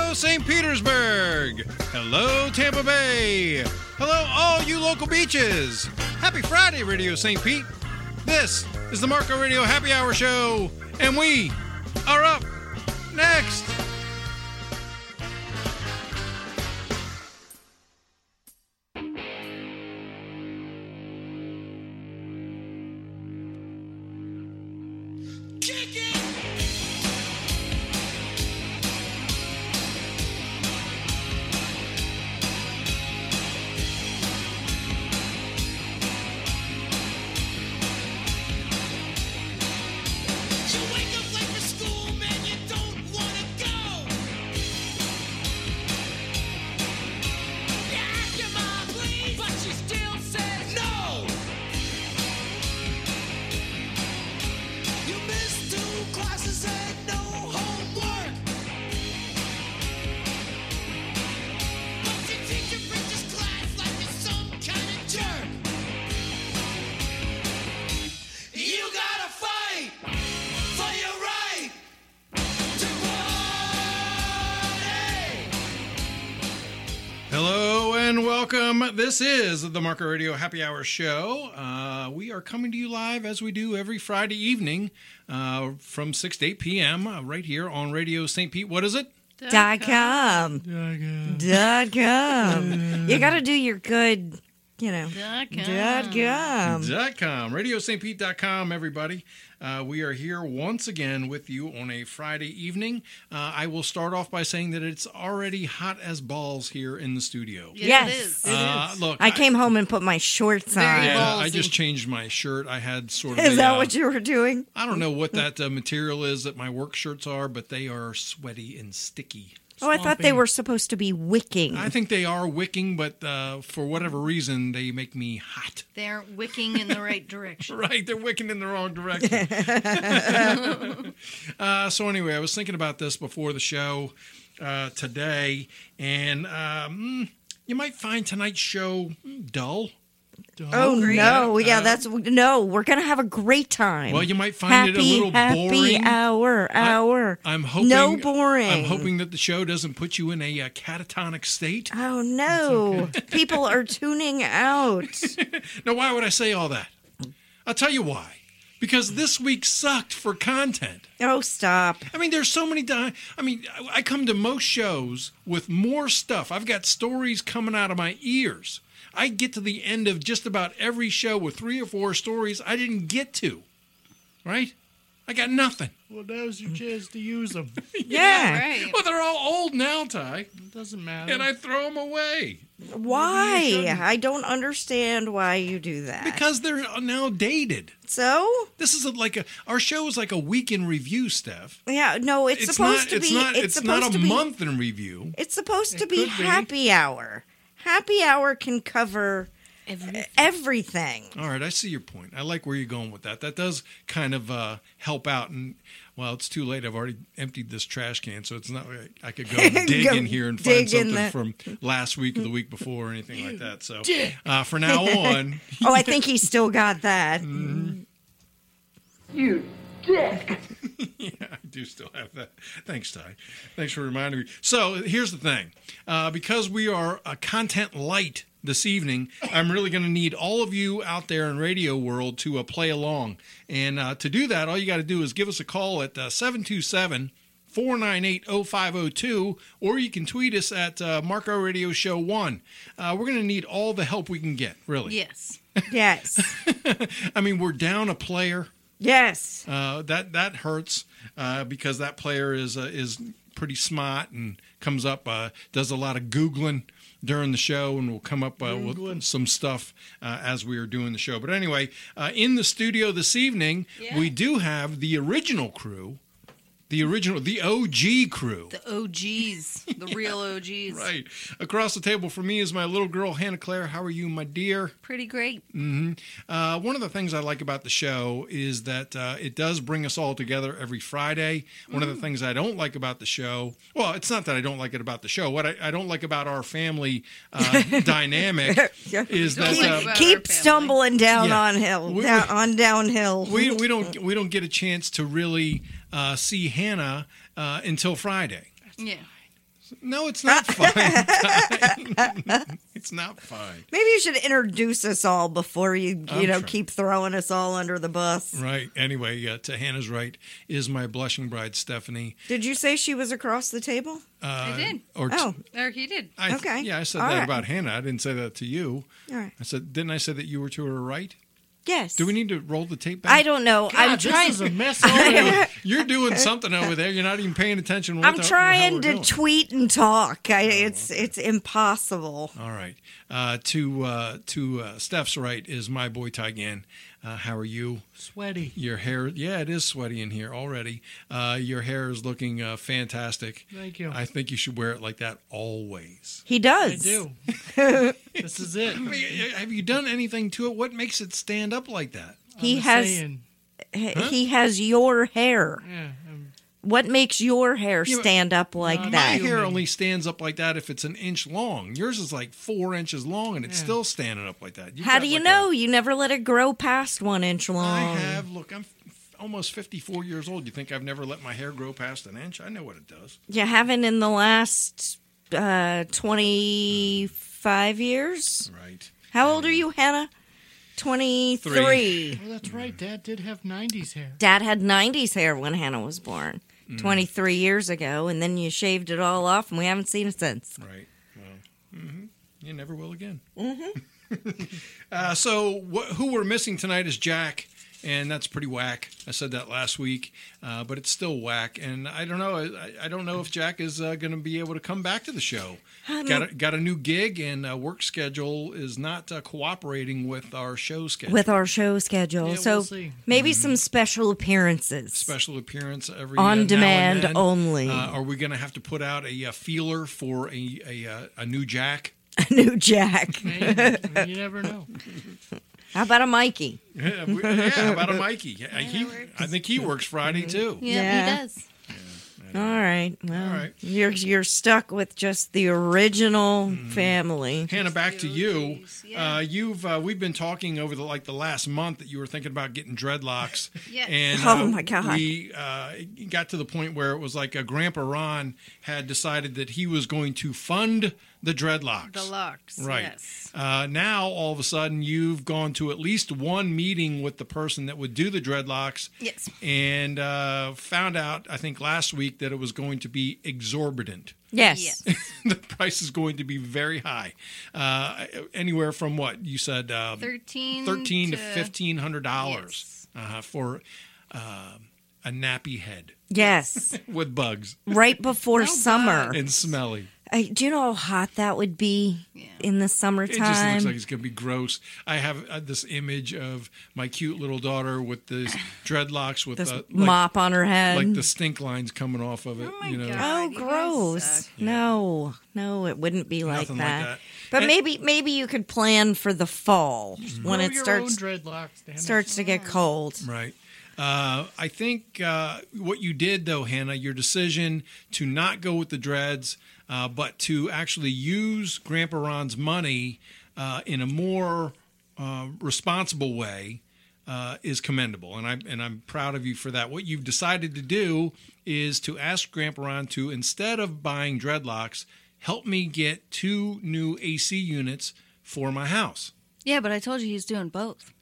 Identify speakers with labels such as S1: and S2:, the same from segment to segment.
S1: Hello, St. Petersburg. Hello, Tampa Bay. Hello, all you local beaches. Happy Friday, Radio St. Pete. This is the Marco Radio Happy Hour Show, and we are up next. This is the Marco Radio Happy Hour Show. We are coming to you live as we do every Friday evening from 6 to 8 p.m. Right here on Radio St. Pete. What is it?
S2: .com. You got to do your good, .com.
S1: RadioStPete.com, everybody. We are here once again with you on a Friday evening. I will start off by saying that it's already hot as balls here in the studio.
S2: Yes.
S3: It is.
S1: Look,
S2: I came home and put my shorts on.
S1: Yeah, I just changed my shirt. I had sort of
S2: Is that what you were doing?
S1: I don't know what that material is that my work shirts are, but they are sweaty and sticky.
S2: Oh, I thought they were supposed to be wicking.
S1: I think they are wicking, but for whatever reason, they make me hot.
S3: They aren't wicking in the right direction.
S1: Right, they're wicking in the wrong direction. So anyway, I was thinking about this before the show today, and you might find tonight's show dull.
S2: Oh, no. Yeah, we're going to have a great time.
S1: Well, you might find it a little boring.
S2: Happy hour.
S1: I'm hoping.
S2: No boring.
S1: I'm hoping that the show doesn't put you in a catatonic state.
S2: Oh, no.
S1: Okay.
S2: People are tuning out.
S1: Now, why would I say all that? I'll tell you why. Because this week sucked for content.
S2: Oh, stop.
S1: I mean, there's so many I come to most shows with more stuff. I've got stories coming out of my ears. I get to the end of just about every show with 3 or 4 stories I didn't get to. Right? I got nothing.
S4: Well, now's your chance to use them.
S2: Yeah.
S3: Right.
S1: Well, they're all old now, Ty.
S4: It doesn't matter.
S1: And I throw them away.
S2: Why? I don't understand why you do that.
S1: Because they're now dated.
S2: So?
S1: This is our show is like a week in review, Steph.
S2: Yeah, no, it's supposed to be.
S1: It's not a month in review.
S2: It's supposed to be happy hour. Happy hour can cover everything.
S1: All right, I see your point. I like where you're going with that. That does kind of help out. And, well, it's too late. I've already emptied this trash can, so it's not like I could go dig in here and find something from last week or the week before or anything like that. So for now on.
S2: Oh, I think he's still got that.
S1: Mm-hmm.
S5: You dick.
S1: Yeah, I do still have that. Thanks, Ty. Thanks for reminding me. So here's the thing. Because we are a content light this evening, I'm really going to need all of you out there in radio world to play along. And to do that, all you got to do is give us a call at 727-498-0502, or you can tweet us at Marco Radio Show 1. We're going to need all the help we can get, really.
S3: Yes.
S2: Yes.
S1: I mean, we're down a player.
S2: Yes.
S1: That hurts because that player is pretty smart and comes up, does a lot of Googling during the show, and will come up with some stuff as we are doing the show. But anyway, in the studio this evening, we do have the original crew. The OG crew.
S3: The OGs. The real OGs.
S1: Right. Across the table from me is my little girl, Hannah Claire. How are you, my dear?
S3: Pretty great.
S1: Mm-hmm. One of the things I like about the show is that it does bring us all together every Friday. One of the things I don't like about the show, well, it's not that I don't like it about the show. What I don't like about our family dynamic is that
S2: keep stumbling down downhill.
S1: We don't get a chance to really see Hannah until Friday.
S3: Yeah.
S1: No, it's not fine. It's not fine.
S2: Maybe you should introduce us all before you
S1: trying.
S2: keep throwing us all under the bus.
S1: Right. Anyway, to Hannah's right is my blushing bride, Stephanie.
S2: Did you say she was across the table?
S3: I did.
S1: Or
S3: Or he did.
S2: Okay.
S1: Yeah, I said
S2: All
S1: that
S2: right.
S1: about Hannah. I didn't say that to you.
S2: All right.
S1: Didn't I say that you were to her right?
S2: Yes.
S1: Do we need to roll the tape back?
S2: I don't know. I'm
S4: God,
S2: trying.
S4: this is a mess already.
S1: You're doing something over there. You're not even paying attention. What
S2: I'm
S1: the
S2: trying
S1: hell we're
S2: to
S1: doing.
S2: tweet and talk. It's impossible.
S1: All right. To Steph's right is my boy Tygan. How are you?
S4: Sweaty.
S1: Your hair, yeah, it is sweaty in here already. Your hair is looking fantastic.
S4: Thank you.
S1: I think you should wear it like that always.
S2: He
S4: I
S2: does.
S4: do. This is it.
S1: Have you done anything to it? What makes it stand up like that?
S2: He
S4: I'm
S2: has.
S4: saying,
S2: He has your hair.
S4: yeah,
S2: What makes your hair
S1: Yeah, but
S2: stand up like
S4: my
S1: My
S2: that?
S1: hair only stands up like that if it's an inch long. Yours is like 4 inches long, and it's
S4: Yeah.
S1: still standing up like that. You've
S2: How
S1: got
S2: do you
S1: like
S2: know? You never let it grow past 1 inch long.
S1: I have. Look, I'm almost 54 years old. You think I've never let my hair grow past an inch? I know what it does.
S2: You haven't in the last 25 years?
S1: Right.
S2: How old are you, Hannah? 23.
S4: well, that's right. Dad did have 90s hair.
S2: Dad had 90s hair when Hannah was born, 23 years ago, and then you shaved it all off, and we haven't seen it since.
S1: Right. Well, you never will again. So who we're missing tonight is Jack, and that's pretty whack. I said that last week, but it's still whack. And I don't know. I don't know if Jack is going to be able to come back to the show. Got a new gig, and work schedule is not cooperating with our show schedule.
S2: With our show schedule.
S4: Yeah,
S2: so
S4: we'll see.
S2: maybe some special appearances.
S1: Special appearance every
S2: On
S1: now and
S2: demand
S1: then.
S2: only.
S1: Are we going to have to put out a feeler for a new Jack?
S2: A new Jack.
S4: Maybe. You never know.
S2: How about a Mikey?
S1: Yeah, how about a Mikey? I think he works Friday too.
S2: Yeah.
S3: He does.
S2: All right. Well,
S1: All right.
S2: You're stuck with just the original family.
S1: Hannah, back to you.
S3: Yeah.
S1: We've been talking over the last month that you were thinking about getting dreadlocks.
S3: Yes.
S1: And
S2: Oh, my God.
S1: we got to the point where it was like Grandpa Ron had decided that he was going to fund the dreadlocks.
S3: The locks.
S1: Right.
S3: Yes.
S1: Now, all of a sudden, you've gone to at least one meeting with the person that would do the dreadlocks.
S3: Yes.
S1: And found out, I think last week, that it was going to be exorbitant.
S2: Yes.
S3: Yes.
S1: The price is going to be very high. Anywhere from what you said,
S3: $13
S1: to
S3: to
S1: $1,500
S3: Yes.
S1: for a nappy head
S2: Yes.
S1: with bugs
S2: Right before summer.
S1: and smelly.
S2: Do you know how hot that would be in the
S1: It just
S2: summertime?
S1: looks like it's going to be gross. I have this image of my cute little daughter with these dreadlocks with
S2: this
S1: like
S2: mop on her head.
S1: the stink lines coming off of it.
S3: Oh, my
S1: you know.
S3: God.
S2: Oh,
S3: You guys
S2: gross!
S3: suck.
S2: No, it wouldn't be like
S1: Nothing
S2: that.
S1: like that.
S2: But
S1: And-
S2: maybe you could plan for the fall when
S4: Grow
S2: it
S4: your
S2: starts
S4: own dreadlocks, damn it.
S2: starts to get cold.
S1: Right. I think what you did, though, Hannah, your decision to not go with the dreads, but to actually use Grandpa Ron's money in a more responsible way is commendable, and I'm proud of you for that. What you've decided to do is to ask Grandpa Ron to, instead of buying dreadlocks, help me get 2 new AC units for my house.
S3: Yeah, but I told you he's doing both.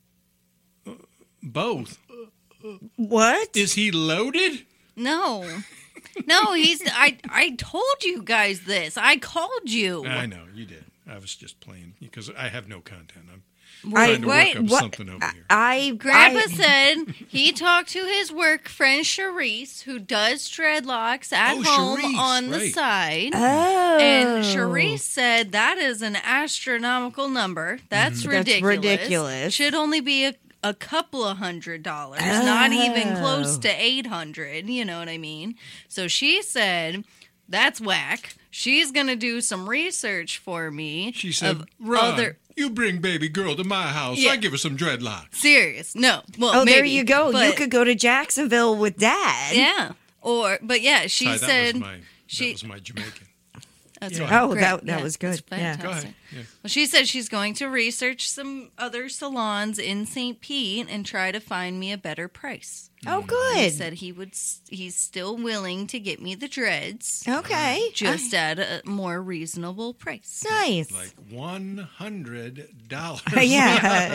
S1: Both.
S2: What?
S1: Is he loaded?
S3: No. No, I told you guys this. I called you.
S1: I know you did. I was just playing because I have no content. I'm
S2: I-
S1: trying to
S3: wait,
S1: work up
S2: what-
S1: something over here.
S3: Grandpa said he talked to his work friend Charisse, who does dreadlocks at
S1: Oh,
S3: home
S1: Charisse,
S3: on the
S1: right.
S3: side.
S2: Oh,
S3: And Charisse said that is an astronomical number. That's
S1: Mm-hmm.
S2: That's
S3: ridiculous.
S2: ridiculous.
S3: Should only be a couple of $100, not even close
S2: Oh.
S3: to 800. You know what I mean? So she said, that's whack. She's going to do some research for me.
S1: She said,
S3: of
S1: "Ron, you bring baby girl to my house.
S3: Yeah.
S1: I give her some dreadlocks."
S3: Serious. No. Well,
S2: Oh, there
S3: maybe,
S2: you go. You
S3: but-
S2: could go to Jacksonville with Dad.
S3: Yeah. But yeah, she
S1: Sorry,
S3: said
S1: that was my Jamaican.
S3: that's
S4: Yeah.
S3: right.
S2: Oh,
S3: Great.
S2: that
S3: Yeah,
S2: was good.
S3: that's
S2: Yeah.
S3: fantastic.
S1: Go ahead. Yeah.
S3: Well, she said she's going to research some other salons in St. Pete and try to find me a better price.
S2: Oh,
S3: He
S2: good.
S3: said he's still willing to get me the dreads,
S2: Okay.
S3: just at a more reasonable price.
S2: Nice.
S1: Like $100.
S2: Yeah,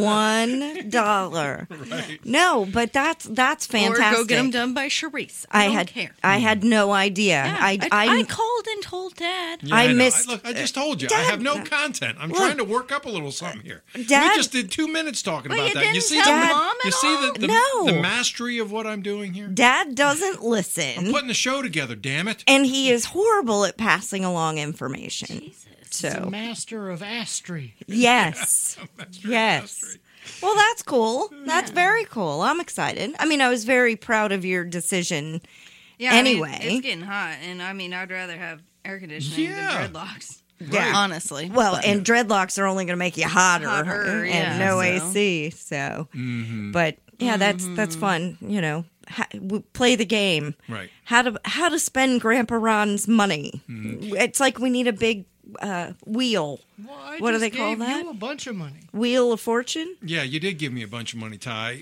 S2: $1.
S1: Right.
S2: No, but that's fantastic.
S3: Or go get them done by Charisse. I don't care.
S2: I had no idea.
S3: Yeah,
S2: I
S3: I called and told Dad.
S1: Yeah,
S2: I
S1: know.
S2: missed-
S1: Look, I just told you. I
S2: Dad-
S1: have no content. I'm
S2: Look.
S1: trying to work up a little something here.
S2: Dad-
S1: we just did 2 minutes talking
S3: Well,
S1: about
S3: you
S1: that.
S3: didn't
S1: You see,
S3: tell
S1: the,
S3: Mom
S1: you
S3: at
S1: see
S3: all?
S1: the
S2: No.
S1: mastery of what I'm doing here?
S2: Dad doesn't listen,
S1: Putting the show together, damn it.
S2: and he is horrible at passing along information.
S4: The
S2: So
S4: master of Astry.
S2: yes, yes. Well, that's cool. That's very cool. I'm excited. I mean, I was very proud of your decision.
S3: Yeah,
S2: Anyway.
S3: I mean, it's getting hot, and I mean, I'd rather have air conditioning
S1: Yeah.
S3: than dreadlocks.
S2: Yeah.
S3: Honestly.
S2: Well, and dreadlocks are only going to make you hotter,
S3: Hotter,
S2: and
S3: yeah,
S2: no
S3: so.
S2: AC. So, but yeah, that's fun. You know, play the game.
S1: Right.
S2: How to spend Grandpa Ron's money? It's like we need a big wheel.
S4: Well, I
S2: What do
S4: just
S2: they call
S4: gave
S2: that?
S4: You a bunch of money.
S2: Wheel of Fortune.
S1: Yeah, you did give me a bunch of money, Ty.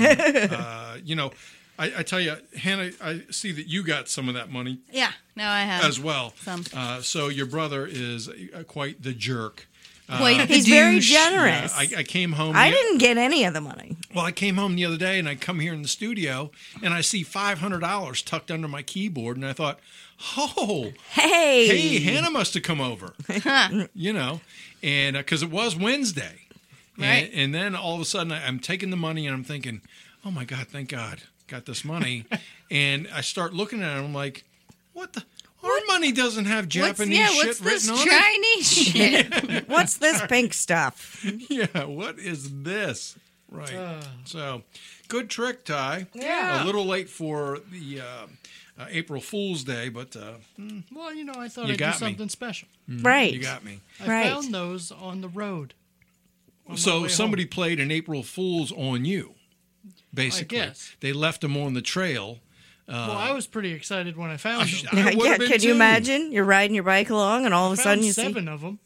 S1: And, you know, I tell you, Hannah, I see that you got some of that money
S3: Yeah, no, I have.
S1: as well.
S3: Some.
S1: So your brother is quite the jerk.
S3: Quite the
S2: He's very
S3: douche.
S2: generous.
S1: I came home.
S2: I didn't get any of the money.
S1: Well, I came home the other day and I come here in the studio and I see $500 tucked under my keyboard and I thought, oh,
S2: Hey,
S1: hey, Hannah must have come over, you know, and because it was Wednesday,
S3: Right.
S1: and then all of a sudden I'm taking the money and I'm thinking, oh my God, thank God, got this money, and I start looking at it, I'm like, what the. Our money doesn't have Japanese
S3: what's
S1: shit
S3: this
S1: written on
S3: Chinese shit?
S2: what's this pink stuff?
S1: it. Yeah, what is this? Right. So, good trick, Ty.
S2: Yeah.
S1: A little late for the April Fool's Day, but
S4: Well, you know, I thought
S1: You
S4: I'd do
S1: got me.
S4: something special.
S2: Right.
S1: you got me.
S4: I
S2: Right.
S4: found those on the road. on my
S1: So
S4: way
S1: somebody
S4: home.
S1: played an April Fool's on you, basically.
S4: guess.
S1: They left them on the trail.
S4: Well, I was pretty excited when I found them.
S1: I would've
S2: Yeah,
S1: been
S2: could you
S1: too.
S2: imagine? You're riding your bike along, and all of a sudden
S4: Found
S2: you see
S4: 7 of them.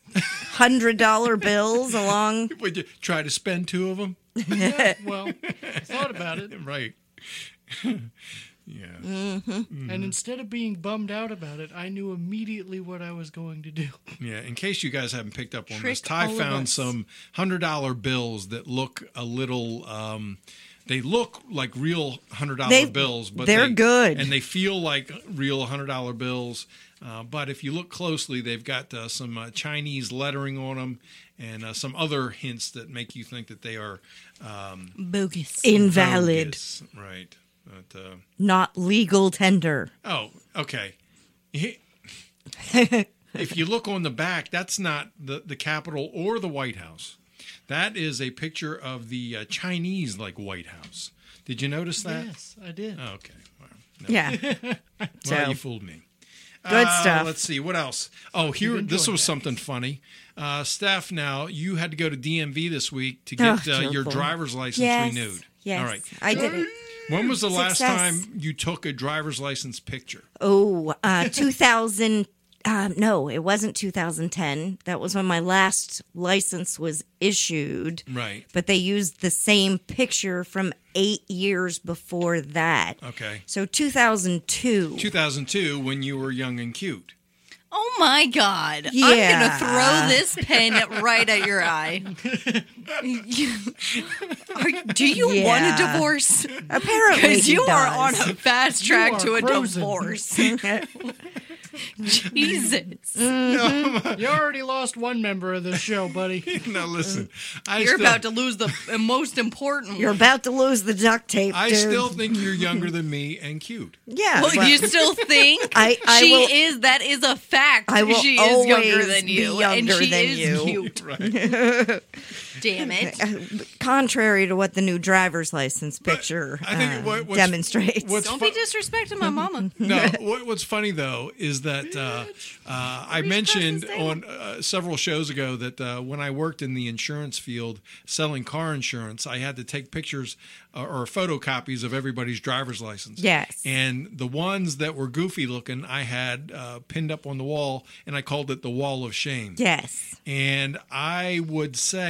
S2: $100 bills along.
S1: Would you try to spend 2 of them?
S4: Well, I thought about it,
S1: Right. Yeah.
S2: Mm-hmm.
S4: and instead of being bummed out about it, I knew immediately what I was going to do.
S1: Yeah. In case you guys haven't picked up on this,
S3: Trick
S1: Ty
S3: all of
S1: found
S3: us.
S1: some $100 bills that look a little. They look like real $100 bills, but
S2: they're good.
S1: and they feel like real $100 bills. But if you look closely, they've got some Chinese lettering on them and some other hints that make you think that they are
S3: Bogus.
S2: Invalid,
S1: bogus. Right. But,
S2: not legal tender.
S1: oh, okay. If you look on the back, that's not the Capitol or the White House. That is a picture of the Chinese, like, White House. Did you notice that?
S4: Yes, I did.
S1: Oh, okay. Well, no.
S2: Yeah.
S1: Well,
S2: So,
S1: you fooled me.
S2: good stuff.
S1: Let's see. What else? Oh, here, this was something funny. Steph, now, you had to go to DMV this week to get
S2: Oh,
S1: your
S2: Joe.
S1: driver's license
S2: Yes.
S1: renewed.
S2: Yes.
S1: All right.
S2: I did it.
S1: When was the last
S2: Success.
S1: time you took a driver's license picture?
S2: Oh, 2000. No, it wasn't 2010. That was when my last license was issued.
S1: Right.
S2: But they used the same picture from 8 years before that.
S1: Okay.
S2: So 2002.
S1: 2002, when you were young and cute.
S3: Oh my God.
S2: Yeah.
S3: I'm going to throw this pen right at your eye. Do you
S2: Yeah.
S3: want a divorce?
S2: Apparently,
S3: Because
S2: he
S3: you are on
S2: does.
S3: a fast track
S4: are
S3: to a
S4: frozen.
S3: divorce. Jesus.
S4: You already lost one member of the show, buddy.
S1: Now listen, I
S3: You're
S1: still,
S3: about to lose the most important
S2: You're
S3: one.
S2: about to lose the duct tape,
S1: I
S2: dude.
S1: still think you're younger than me and cute.
S2: Yeah.
S3: Well,
S2: but
S3: you still think
S2: I
S3: she
S2: will-
S3: is? That is a fact.
S2: I will
S3: she is younger
S2: always
S3: than
S2: be
S3: you, and
S2: younger
S3: she
S2: than
S3: is
S2: you.
S3: cute.
S1: Right.
S3: Damn it!
S2: contrary to what the new driver's license picture
S1: I think what's-
S2: demonstrates.
S1: what's
S3: Don't
S1: fu-
S3: be disrespecting my mama.
S1: No, what's funny though is that I mentioned on several shows ago that when I worked in the insurance field selling car insurance, I had to take pictures or photocopies of everybody's driver's license.
S2: Yes.
S1: And the ones that were goofy looking, I had pinned up on the wall, and I called it the Wall of Shame.
S2: Yes.
S1: And I would say, after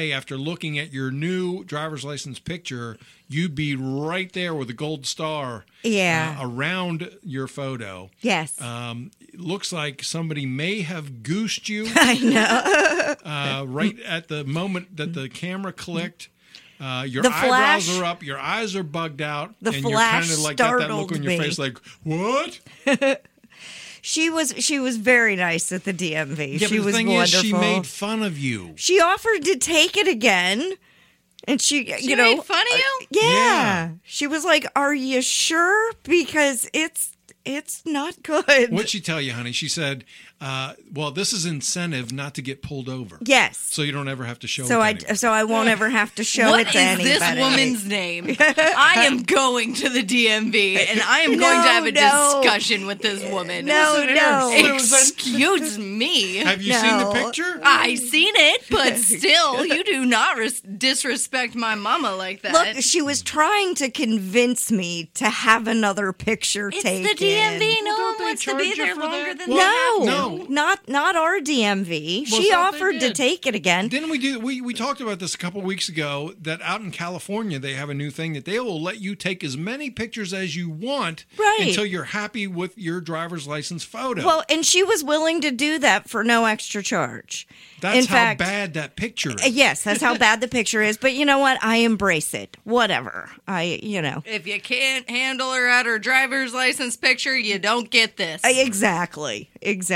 S1: looking at your new driver's license picture, you'd be right there with a gold star around your photo.
S2: Yes.
S1: It looks like somebody may have goosed you
S2: I know.
S1: right at the moment that the camera clicked. Your
S2: The
S1: eyebrows
S2: flash-
S1: are up, your eyes are bugged out,
S2: The
S1: and you're
S2: flash
S1: kind of like got that look on your
S2: startled
S1: face
S2: me.
S1: like, what?
S2: She was very nice at the DMV.
S1: Yeah,
S2: She
S1: but the
S2: was
S1: thing
S2: wonderful.
S1: is, she made fun of you.
S2: She offered to take it again. And she
S3: She made fun of you?
S2: Yeah. She was like, "Are you sure? Because it's not good."
S1: What'd she tell you, honey? She said, well, this is incentive not to get pulled over.
S2: Yes.
S1: So you don't ever have to show
S2: So
S1: it to anyone.
S2: I won't ever have to show
S3: What
S2: it to
S3: is
S2: anybody.
S3: this woman's name? I am going to the DMV and I am going to have a
S2: No.
S3: discussion with this woman.
S2: No.
S3: Excuse me.
S1: Have you seen the
S2: No.
S1: picture?
S3: I seen it, but still, you do not disrespect my mama like that.
S2: Look, she was trying to convince me to have another picture
S3: it's
S2: taken.
S3: the DMV. No
S4: Don't
S3: one
S4: they
S3: wants to
S4: charge
S3: be
S4: you
S3: there
S4: for
S3: longer
S4: that?
S3: than
S2: No,
S1: No.
S2: not our DMV. She
S4: thought they
S2: offered to
S4: did.
S2: take it again.
S1: Didn't we do? We talked about this a couple weeks ago. That out in California, they have a new thing that they will let you take as many pictures as you want,
S2: Right.
S1: until you're happy with your driver's license photo.
S2: Well, and she was willing to do that for no extra charge.
S1: that's
S2: in
S1: how
S2: fact,
S1: bad that picture is.
S2: Yes, that's how bad the picture is. But you know what? I embrace it. Whatever.
S3: If you can't handle her at her driver's license picture, you don't get this.
S2: Exactly.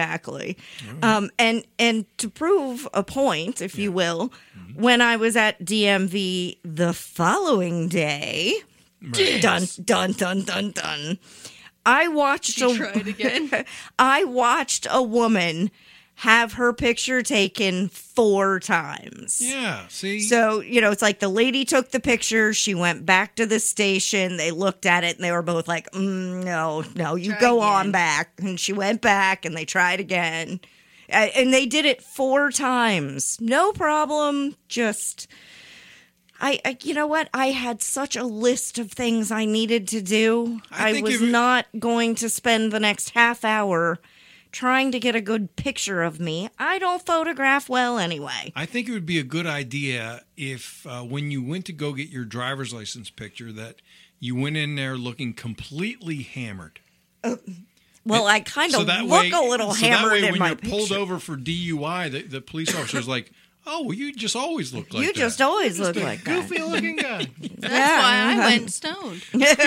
S2: And to prove a point, if you will, when I was at DMV the following day, dun dun dun dun dun, I watched
S3: She tried again.
S2: I watched a woman have her picture taken 4 times.
S1: Yeah. See.
S2: So, it's like the lady took the picture. She went back to the station. They looked at it and they were both like, no, you
S3: Try
S2: go
S3: again.
S2: on back. And she went back and they tried again. And they did it 4 times. No problem. Just, you know what? I had such a list of things I needed to do.
S1: I
S2: I
S1: think
S2: was
S1: if-
S2: not going to spend the next half hour trying to get a good picture of me. I don't photograph well anyway.
S1: I think it would be a good idea if when you went to go get your driver's license picture that you went in there looking completely hammered.
S2: Well, I kind of
S1: that
S2: look
S1: way-
S2: a little
S1: so
S2: hammered
S1: that way
S2: in
S1: when
S2: my
S1: you're pulled
S2: picture.
S1: over for DUI, the police officer's like, "Oh, well, you just always look like
S2: You
S1: that."
S2: just always look like that.
S4: Goofy looking guy.
S3: That's
S2: Yeah.
S3: why I went stoned.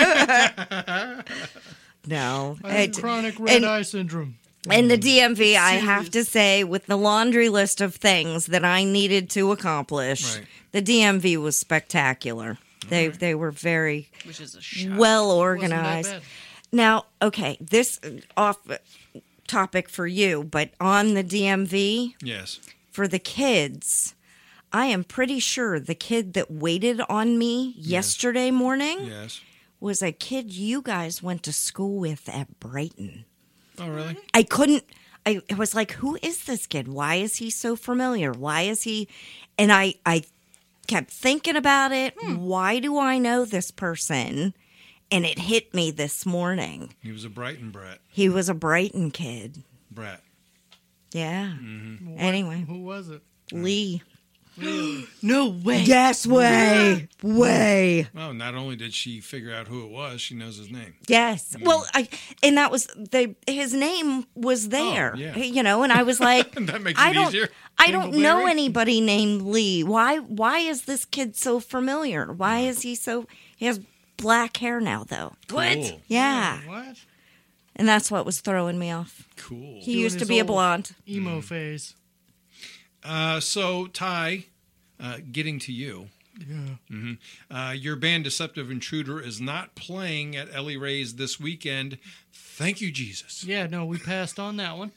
S2: No.
S4: I have chronic red eye syndrome.
S2: In the DMV, I have to say, with the laundry list of things that I needed to accomplish,
S1: Right.
S2: the DMV was spectacular. They were very
S3: Which is a shock.
S2: well
S4: Wasn't
S2: organized.
S4: that bad.
S2: Now, okay, this off topic for you, but on the DMV,
S1: Yes.
S2: for the kids, I am pretty sure the kid that waited on me yesterday morning
S1: Yes.
S2: was a kid you guys went to school with at Brighton.
S1: Oh, really?
S2: I was like, who is this kid? Why is he so familiar? Why is he? And I kept thinking about it. Why do I know this person? And it hit me this morning.
S1: He was a Brighton brat.
S2: He was a Brighton kid.
S1: Brat.
S2: Yeah.
S1: Mm-hmm.
S2: Anyway,
S4: Who was it?
S2: Lee.
S3: No way.
S2: Yes, way.
S1: Well, not only did she figure out who it was, she knows his name.
S2: Yes. Well, and that was his name was there.
S1: Oh, yeah.
S2: And I was like,
S1: That makes
S2: I
S1: it
S2: don't
S1: easier.
S2: I don't know
S4: Dingleberry?
S2: anybody named Lee. Why is this kid so familiar? Why is he so he has black hair now though?
S3: What?
S1: Cool.
S2: Yeah.
S4: What?
S2: And that's what was throwing me off.
S1: Cool.
S2: He
S4: Doing
S2: used to
S4: his
S2: be a
S4: old-
S2: blonde.
S4: Emo phase.
S1: So, Ty, getting to you.
S4: Yeah.
S1: Your band Deceptive Intruder is not playing at Ellie Ray's this weekend. Thank you, Jesus.
S4: Yeah, no, we passed on that one.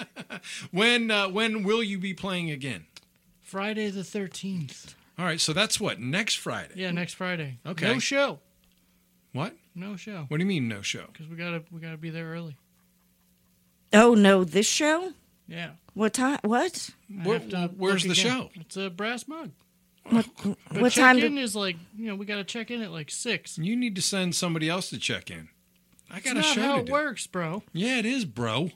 S1: When will you be playing again?
S4: Friday the 13th.
S1: All right, so that's what, next Friday?
S4: Yeah, next Friday.
S1: Okay.
S4: No show.
S1: What?
S4: No show.
S1: What do you mean no show?
S4: Because we gotta be there early.
S2: Oh no, this show?
S4: Yeah.
S2: What time? What?
S4: I
S1: Where-
S4: have to
S1: where's
S4: look
S1: the
S4: again.
S1: show?
S4: It's a brass mug.
S2: What
S4: But
S2: time?
S4: check-in is like, we gotta check in at like 6.
S1: You need to send somebody else to check in. I got
S4: That's
S1: a
S4: not
S1: show
S4: how
S1: to
S4: it
S1: do.
S4: works, bro.
S1: Yeah, it is, bro.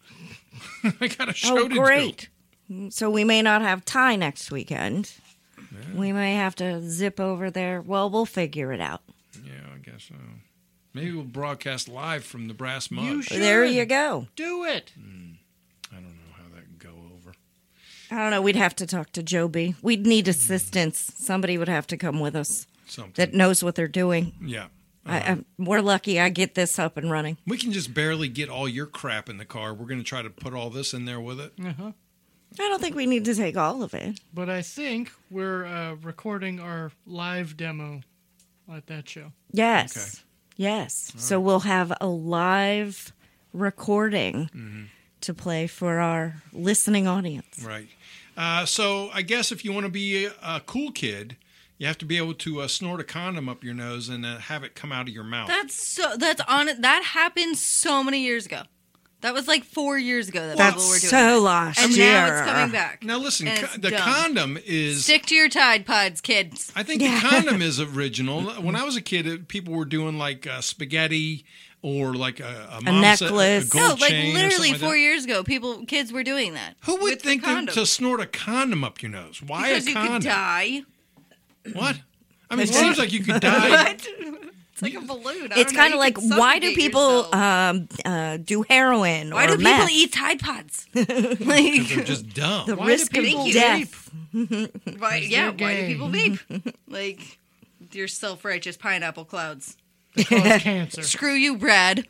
S1: I got a show
S2: Oh,
S1: to
S2: great. So we may not have Ty next weekend.
S1: do.
S2: We may have to zip over there. Well, we'll figure it out.
S1: Yeah, I guess so. Maybe we'll broadcast live from the Brass Mug.
S4: You should.
S2: There you go.
S4: Do it.
S1: I don't know how that can go over.
S2: I don't know. We'd have to talk to Joby. We'd need assistance. Somebody would have to come with us
S1: Something.
S2: that knows what they're doing.
S1: Yeah.
S2: We're lucky I get this up and running.
S1: We can just barely get all your crap in the car. We're going to try to put all this in there with it.
S4: Uh-huh.
S2: I don't think we need to take all of it.
S4: But I think we're recording our live demo at that show.
S2: Yes.
S1: Okay.
S2: Yes. So we'll have a live recording to play for our listening audience.
S1: Right. So I guess if you want to be a cool kid, you have to be able to snort a condom up your nose and have it come out of your mouth.
S3: That happened so many years ago. That was like 4 years ago that
S2: That's
S3: people were doing
S2: so
S3: that.
S2: last
S3: And
S2: year.
S3: now it's coming back.
S1: Now listen,
S3: And it's
S1: the
S3: dumb.
S1: condom is...
S3: Stick to your Tide Pods, kids.
S1: I think the condom is original. When I was a kid, people were doing like spaghetti or like a
S2: necklace.
S1: a gold
S3: No, like
S1: chain or
S3: literally
S1: something like
S3: 4
S1: that.
S3: years ago, kids were doing that.
S1: Who would
S3: with the
S1: think
S3: condom.
S1: to snort a condom up your nose? Why
S3: Because
S1: a
S3: you
S1: condom?
S3: could die.
S1: What? I mean, it seems like you could die.
S3: What? It's like a balloon.
S2: It's kind of like, why do people do heroin
S3: Why
S2: or
S3: do
S2: meth?
S3: people eat Tide Pods?
S1: They're
S3: like,
S1: just dumb.
S2: The
S4: Why
S2: risk
S4: do
S2: of
S4: people
S2: death.
S3: why do
S4: gay.
S3: people vape? Like, your self-righteous pineapple clouds.
S4: They cause cancer.
S3: Screw you, Brad.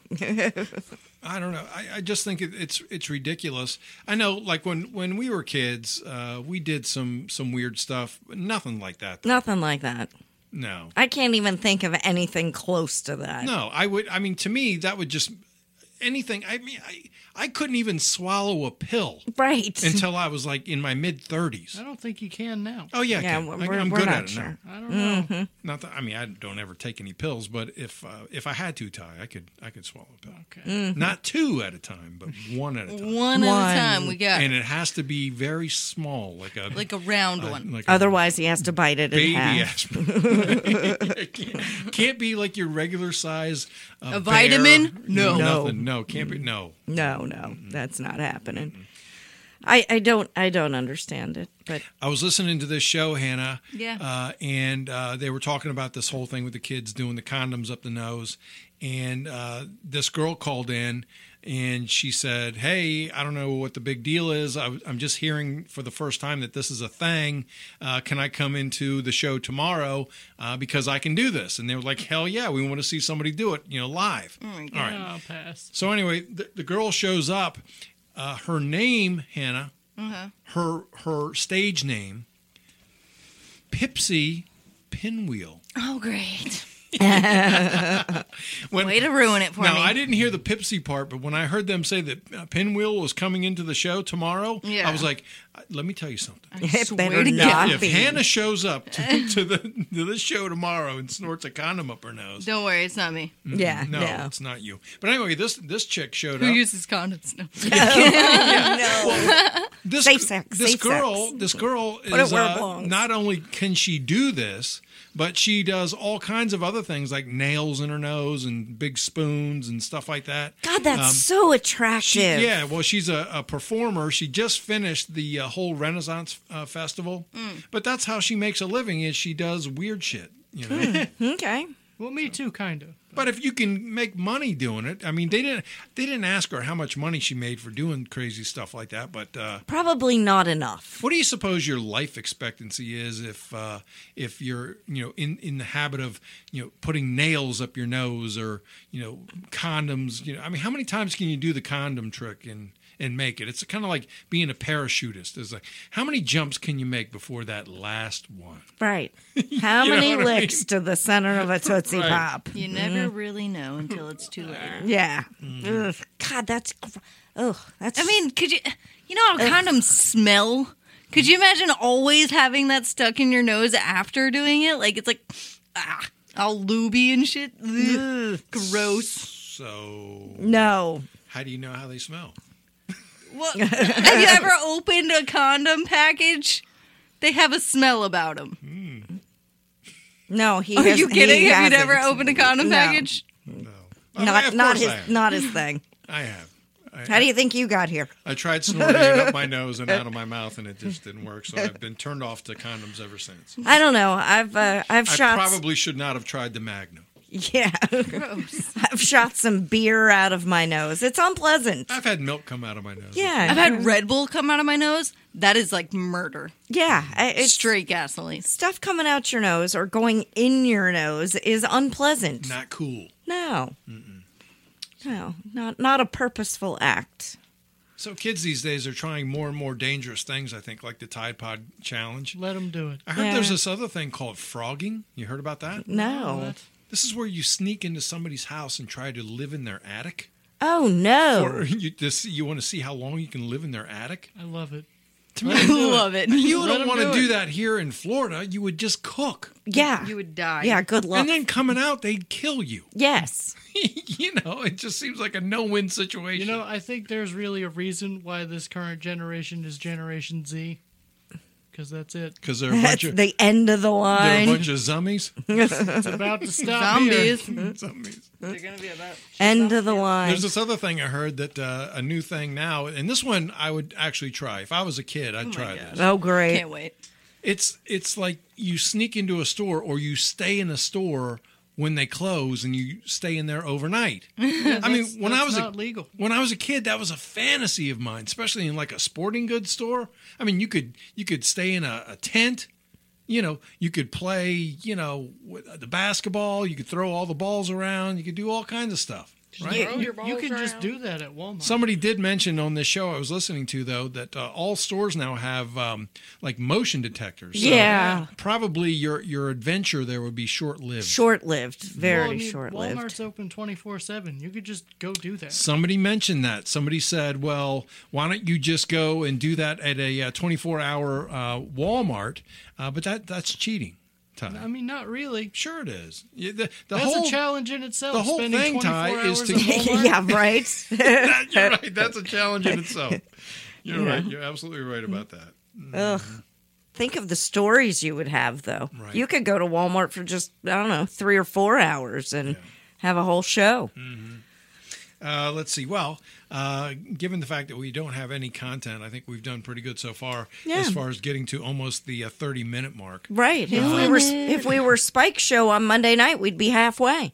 S1: I don't know. I just think it's ridiculous. I know, like when we were kids, we did some weird stuff, but nothing like that.
S2: Nothing like that.
S1: No.
S2: I can't even think of anything close to that.
S1: No, I mean, to me, that would just anything. I mean, I couldn't even swallow a pill
S2: Right.
S1: until I was like in my mid-30s.
S4: I don't think you can now.
S1: Oh yeah,
S2: Yeah,
S1: I can.
S2: we're
S1: I'm
S2: we're
S1: good
S2: not
S1: at it
S2: sure.
S1: now.
S4: I don't know.
S1: Not that I mean, I don't ever take any pills, but if I had to, Ty, I could swallow a pill.
S4: Okay.
S1: Not two at a time, but one at a time.
S3: One at
S2: One.
S3: a time. We got
S1: And it has to be very small, like a
S3: round one.
S1: like a
S2: Otherwise, he has to bite it in
S1: baby
S2: half.
S1: aspirin. can't be like your regular size.
S3: A
S1: bear.
S3: vitamin? No.
S1: nothing. No, can't be. No.
S2: No, that's not happening. I don't understand it, but
S1: I was listening to this show, Hannah.
S3: Yeah.
S1: And they were talking about this whole thing with the kids doing the condoms up the nose. And this girl called in and she said, "Hey, I don't know what the big deal is. I'm just hearing for the first time that this is a thing. Can I come into the show tomorrow because I can do this?" And they were like, "Hell yeah, we want to see somebody do it, live."
S3: Oh my God.
S1: All right.
S4: I'll pass.
S1: So anyway, the girl shows up. Her name, Hannah, her stage name, Pipsy Pinwheel.
S3: Oh, great.
S1: When,
S3: Way to ruin it for
S1: now,
S3: me.
S1: I didn't hear the Pipsy part, but when I heard them say that Pinwheel was coming into the show tomorrow,
S3: Yeah.
S1: I was like, let me tell you something.
S2: it
S3: swear
S2: better
S3: to
S2: not
S1: If
S2: be.
S1: Hannah shows up to the show tomorrow and snorts a condom up her nose,
S3: Don't worry, it's not me.
S2: Yeah,
S1: no,
S2: no.
S1: it's not you. But anyway, this chick showed
S3: Who
S1: up.
S3: uses condoms? No.
S1: This,
S2: Safe sex,
S1: This
S2: safe
S1: girl,
S2: sex.
S1: this girl
S2: Put it
S1: is
S2: where it belongs.
S1: not only can she do this, but she does all kinds of other things like nails in her nose and big spoons and stuff like that.
S2: God, that's so attractive.
S1: Well, she's a performer. She just finished the whole Renaissance Festival, but that's how she makes a living. Is she does weird shit,
S2: Okay.
S4: Well, me too, kind of.
S1: But if you can make money doing it, I mean, they didn't ask her how much money she made for doing crazy stuff like that. But
S2: Probably not enough.
S1: what do you suppose your life expectancy is if you're in the habit of putting nails up your nose or condoms? I mean, how many times can you do the condom trick and make it? It's kind of like being a parachutist. It's like, how many jumps can you make before that last one?
S2: Right. How
S1: You know
S2: many
S1: what I
S2: licks to the center of a Tootsie
S1: Right.
S2: Pop?
S3: You never really know until it's too late.
S2: Yeah. Ugh. God, that's. That's.
S3: I mean, could you know how condoms smell? Could you imagine always having that stuck in your nose after doing it? Like, it's like, all lubey and shit. Ugh. Gross.
S1: So,
S2: no.
S1: how do you know how they smell?
S3: Well, have you ever opened a condom package? They have a smell about them.
S2: No, he.
S3: Are
S2: has,
S3: you kidding?
S2: he
S3: Have you
S2: hasn't.
S3: never opened a condom
S2: No.
S3: package?
S1: No,
S2: Not
S1: of course
S2: his.
S1: I have.
S2: Not his thing.
S1: I have.
S2: How do you think you got here?
S1: I tried snorting it up my nose and out of my mouth, and it just didn't work. So I've been turned off to condoms ever since.
S2: I don't know. I've
S1: I
S2: shot.
S1: probably should not have tried the Magnum.
S2: Yeah. I've shot some beer out of my nose. It's unpleasant.
S1: I've had milk come out of my nose.
S2: Yeah.
S3: I've had Red Bull come out of my nose. That is like murder.
S2: Yeah. It's
S3: Straight gasoline.
S2: stuff coming out your nose or going in your nose is unpleasant.
S1: Not cool.
S2: No. No, not a purposeful act.
S1: So kids these days are trying more and more dangerous things, I think, like the Tide Pod Challenge.
S4: Let them do it.
S1: I heard
S2: Yeah.
S1: there's this other thing called frogging. You heard about that?
S2: No.
S1: This is where you sneak into somebody's house and try to live in their attic.
S2: Oh no.
S1: Or you want to see how long you can live in their attic?
S4: I love it.
S3: I love it.
S1: You
S4: Let
S1: don't
S4: 'em
S1: want to
S4: do
S1: do
S4: it.
S1: that here in Florida. You would just cook.
S2: Yeah.
S3: You would die.
S2: Yeah, good luck.
S1: And then coming out, they'd kill you.
S2: Yes.
S1: It just seems like a no-win situation.
S4: You know, I think there's really a reason why this current generation is Generation Z. Because that's it.
S1: because they're a bunch
S2: That's
S1: of
S2: the end of the
S1: they're a
S2: line.
S1: bunch of zummies.
S4: It's about to stop here.
S3: Zombies.
S1: Zummies.
S3: They're gonna be about.
S2: End of the line.
S1: There's this other thing I heard that a new thing now, and this one I would actually try. If I was a kid, I'd try this.
S2: Oh great.
S3: Can't wait.
S1: It's like you sneak into a store or you stay in a store when they close and you stay in there overnight. I mean, when I was
S4: not legal.
S1: when I was a kid, that was a fantasy of mine, especially in like a sporting goods store. I mean, you could stay in a tent. You know, you could play, with the basketball. You could throw all the balls around. You could do all kinds of stuff. Right?
S4: You can just do that at Walmart.
S1: Somebody did mention on this show I was listening to, though, that all stores now have like motion detectors. So
S2: Yeah.
S1: probably your adventure there would be short-lived.
S2: Short-lived. Very
S4: Well, I mean,
S2: short-lived.
S4: Walmart's open 24/7. You could just go do that.
S1: Somebody mentioned that. Somebody said, well, why don't you just go and do that at a 24-hour Walmart? But that's cheating, Ty.
S4: I mean, not really.
S1: Sure it is.
S4: That's a challenge in itself.
S1: the whole
S4: spending
S1: thing,
S4: 24
S1: Ty, is
S4: hours
S1: to-
S4: at Walmart.
S2: Yeah, right.
S1: You're right. That's a challenge in itself. You're right. You're absolutely right about that.
S2: Ugh. Think of the stories you would have, though.
S1: Right.
S2: You could go to Walmart for just, I don't know, 3 or 4 hours and have a whole show.
S1: Let's see. Well, given the fact that we don't have any content, I think we've done pretty good so far
S2: Yeah.
S1: as far as getting to almost the 30-minute mark.
S2: Right. If we were Spike's show on Monday night, we'd be halfway.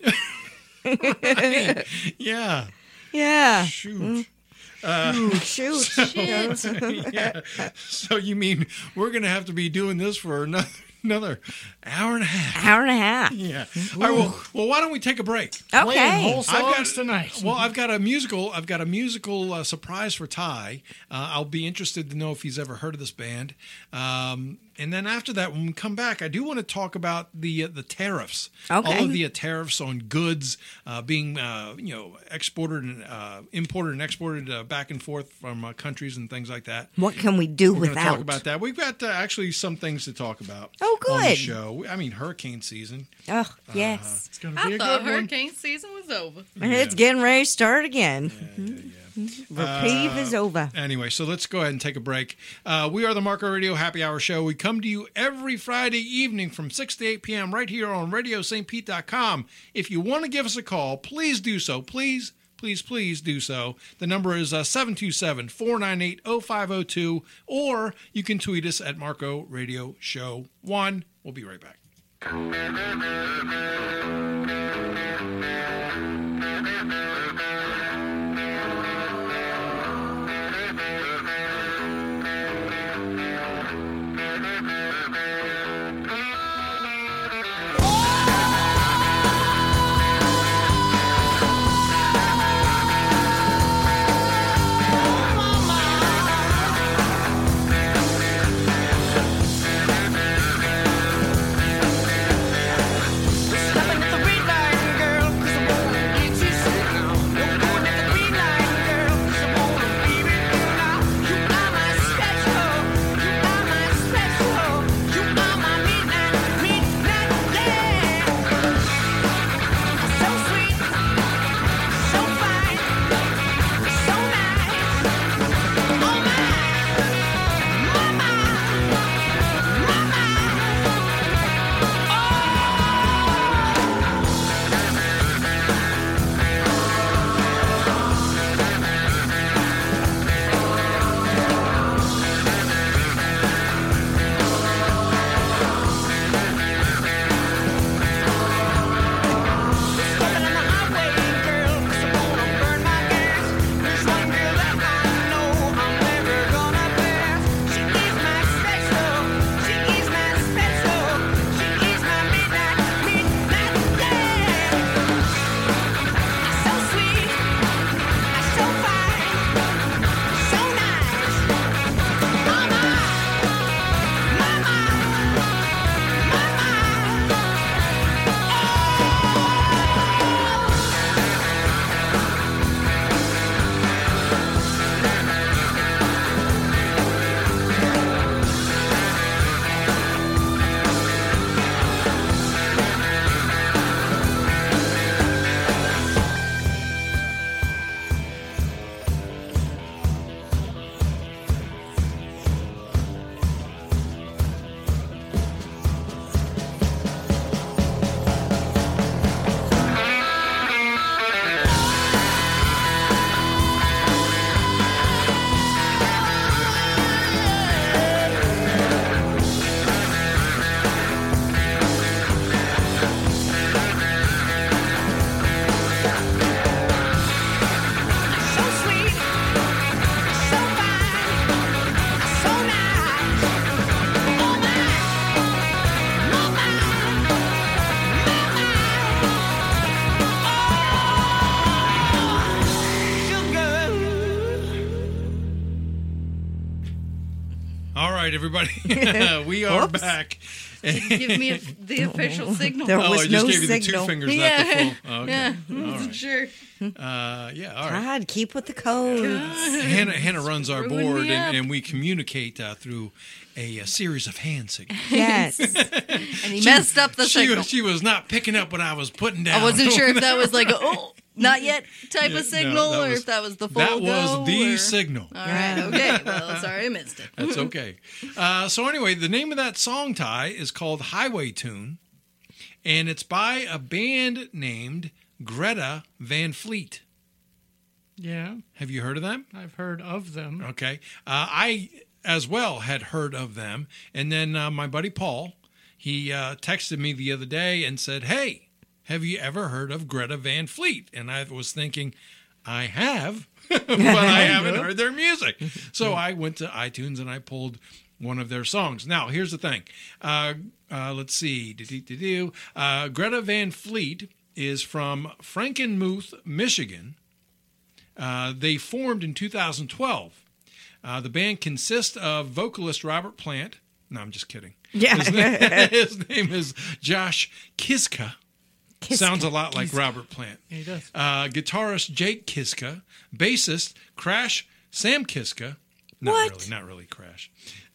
S1: Yeah.
S2: Yeah.
S1: Shoot.
S2: Shoot.
S1: Yeah. So you mean we're going to have to be doing this for another hour and a half?
S2: Hour and a half.
S1: Yeah. All right, well, why don't we take a break?
S4: Playing
S2: Okay.
S4: whole songs tonight.
S1: Well, I've got a musical surprise for Ty. I'll be interested to know if he's ever heard of this band. And then after that, when we come back, I do want to talk about the tariffs.
S2: Okay.
S1: All of the tariffs on goods being exported and imported and exported back and forth from countries and things like that.
S2: What can we do
S1: We're going to
S2: without?
S1: talk about that. We've got actually some things to talk about.
S2: Oh,
S1: On the
S2: good.
S1: show. I mean, hurricane season.
S2: Oh, yes.
S4: It's going to be
S3: I
S4: a
S3: thought
S4: good one.
S3: hurricane season was over.
S2: And it's getting ready to start again. Reprieve is over.
S1: Anyway, so let's go ahead and take a break. We are the Marco Radio Happy Hour Show. We come to you every Friday evening from 6 to 8 p.m. right here on RadioSt.Pete.com. If you want to give us a call, please do so. Please do so. The number is 727-498-0502, or you can tweet us at Marco Radio Show 1. We'll be right back.
S6: Stepping at the
S1: All right, everybody. We are
S2: Oops.
S1: back.
S3: Give me the official signal.
S2: There
S1: Oh,
S2: was
S1: I just
S2: no
S1: gave you the two
S2: signal.
S1: fingers, not the
S3: Yeah.
S1: full. Oh, okay.
S3: Yeah,
S1: All right.
S3: sure.
S1: Yeah, all right.
S2: God, keep with the code.
S1: Hannah runs our
S3: Screwing
S1: board,
S3: me up.
S1: and we communicate through a series of hand signals.
S2: Yes.
S3: And he messed up the signal.
S1: She was not picking up what I was putting down.
S3: I wasn't sure if that was like a, oh, not yet type
S1: Yeah,
S3: of signal,
S1: no, that
S3: or
S1: was-
S3: if that was the full
S1: That was
S3: go,
S1: the
S3: or-
S1: signal.
S3: All right, okay. Well, sorry I missed it.
S1: That's okay. So anyway, the name of that song, Ty, is called Highway Tune, and it's by a band named Greta Van Fleet.
S4: Yeah,
S1: Have you heard of them?
S4: I've heard of them.
S1: Okay. I, as well, had heard of them. And then my buddy Paul, he texted me the other day and said, hey, have you ever heard of Greta Van Fleet? And I was thinking, I have, but I haven't heard their music. So I went to iTunes and I pulled one of their songs. Now, here's the thing. Let's see. Greta Van Fleet is from Frankenmuth, Michigan. They formed in 2012. The band consists of vocalist Robert Plant. No, I'm just kidding.
S2: Yeah.
S1: His name is Josh Kiska. Sounds a lot like Robert Plant.
S4: He does.
S1: Guitarist Jake Kiska. Bassist Crash Sam Kiska.
S2: What?
S1: Not really Crash.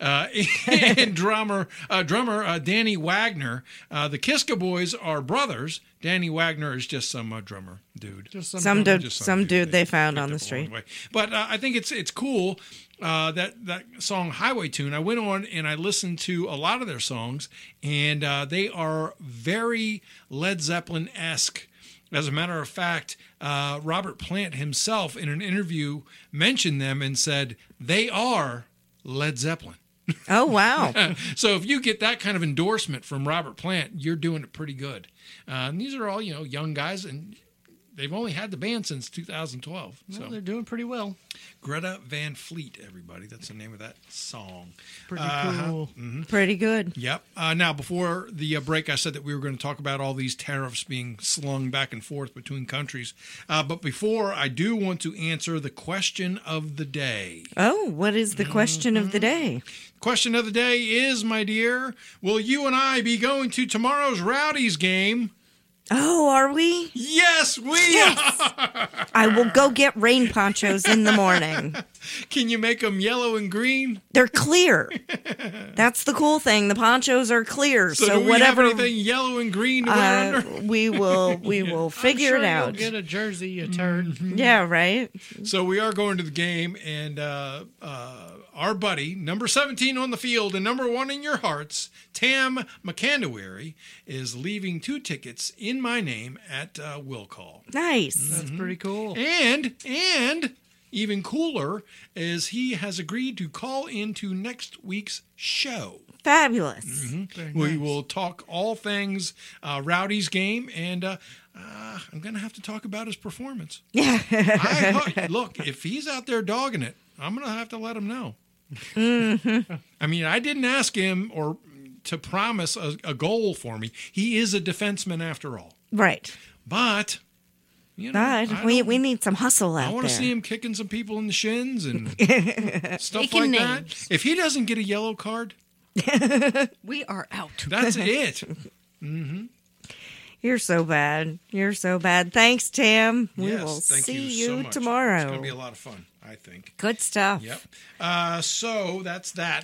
S1: And drummer Danny Wagner. The Kiska boys are brothers. Danny Wagner is just some drummer dude.
S4: Just
S2: Some dude,
S1: Just
S2: some dude they found
S1: picked
S2: on the
S1: up along
S2: street.
S1: way. But I think it's cool that song Highway Tune. I went on and I listened to a lot of their songs, and they are very Led Zeppelin-esque. As a matter of fact, Robert Plant himself in an interview mentioned them and said they are Led Zeppelin.
S2: Oh, wow.
S1: So if you get that kind of endorsement from Robert Plant, you're doing it pretty good. And these are all, young guys, and they've only had the band since 2012.
S4: Well,
S1: So
S4: they're doing pretty well.
S1: Greta Van Fleet, everybody. That's the name of that song.
S4: Pretty cool.
S2: Pretty good.
S1: Yep. Now, before the break, I said that we were going to talk about all these tariffs being slung back and forth between countries. But before, I do want to answer the question of the day.
S2: Oh, what is the question of the day?
S1: Question of the day is, my dear, will you and I be going to tomorrow's Rowdies game?
S2: Oh, are we?
S1: Yes, we
S2: Yes.
S1: are.
S2: I will go get rain ponchos in the morning.
S1: Can you make them yellow and green?
S2: They're clear. That's the cool thing. The ponchos are clear.
S1: So,
S2: So,
S1: do we
S2: whatever
S1: have anything yellow and green to wear under?
S2: we will figure
S4: I'm sure
S2: it out.
S4: You'll get a jersey, you turd.
S2: Yeah, right.
S1: So we are going to the game, and our buddy, number 17 on the field and number 1 in your hearts, Tam McCandawary, is leaving 2 tickets in my name at Will Call.
S2: Nice.
S4: That's pretty cool.
S1: And even cooler is he has agreed to call into next week's show.
S2: Fabulous.
S4: Very
S1: We
S4: nice.
S1: will talk all things Rowdy's game, and I'm going to have to talk about his performance. Look, if he's out there dogging it, I'm going to have to let him know. I mean, I didn't ask him or to promise a goal for me. He is a defenseman after all.
S2: Right.
S1: But,
S2: But we need some hustle out
S1: I want to
S2: there.
S1: see him kicking some people in the shins and stuff
S3: Taking
S1: like
S3: names.
S1: that. If he doesn't get a yellow card,
S3: We are out.
S1: that's it.
S2: You're so bad. You're so bad. Thanks, Tam. We
S1: Yes,
S2: will
S1: thank
S2: see
S1: you so much.
S2: tomorrow.
S1: It's going to be a lot of fun, I think.
S2: Good stuff.
S1: Yep. So that's that.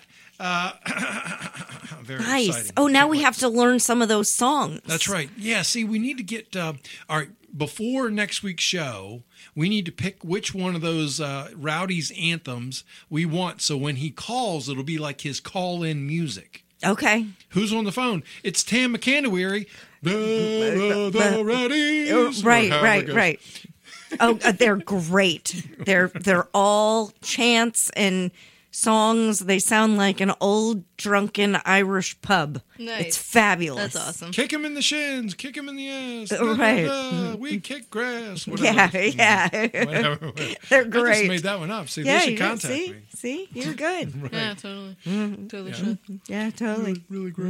S1: Very
S2: Nice.
S1: exciting.
S2: Oh, now
S1: Can't
S2: we
S1: wait.
S2: have to learn some of those songs.
S1: That's right. Yeah. See, we need to get. All right. Before next week's show, we need to pick which one of those Rowdy's anthems we want. So when he calls, it'll be like his call-in music.
S2: Okay.
S1: Who's on the phone? It's Tam McCandawary. The Rowdies.
S2: Right,
S1: Or however it
S2: right,
S1: goes.
S2: right. Oh, they're great. They're all chants and songs. They sound like an old drunken Irish pub.
S3: Nice.
S2: It's fabulous.
S3: That's awesome.
S1: Kick him in the shins. Kick him in the ass.
S2: Right.
S1: We kick grass.
S2: Yeah,
S1: Whatever.
S2: yeah.
S1: Whatever.
S2: They're
S1: I just
S2: great.
S1: made that one up. See,
S2: Yeah,
S1: they should
S2: you
S1: contact
S2: see,
S1: me.
S2: see, you're good.
S3: Yeah, totally. Totally
S1: Yeah.
S3: should.
S2: Yeah, totally.
S4: Really great.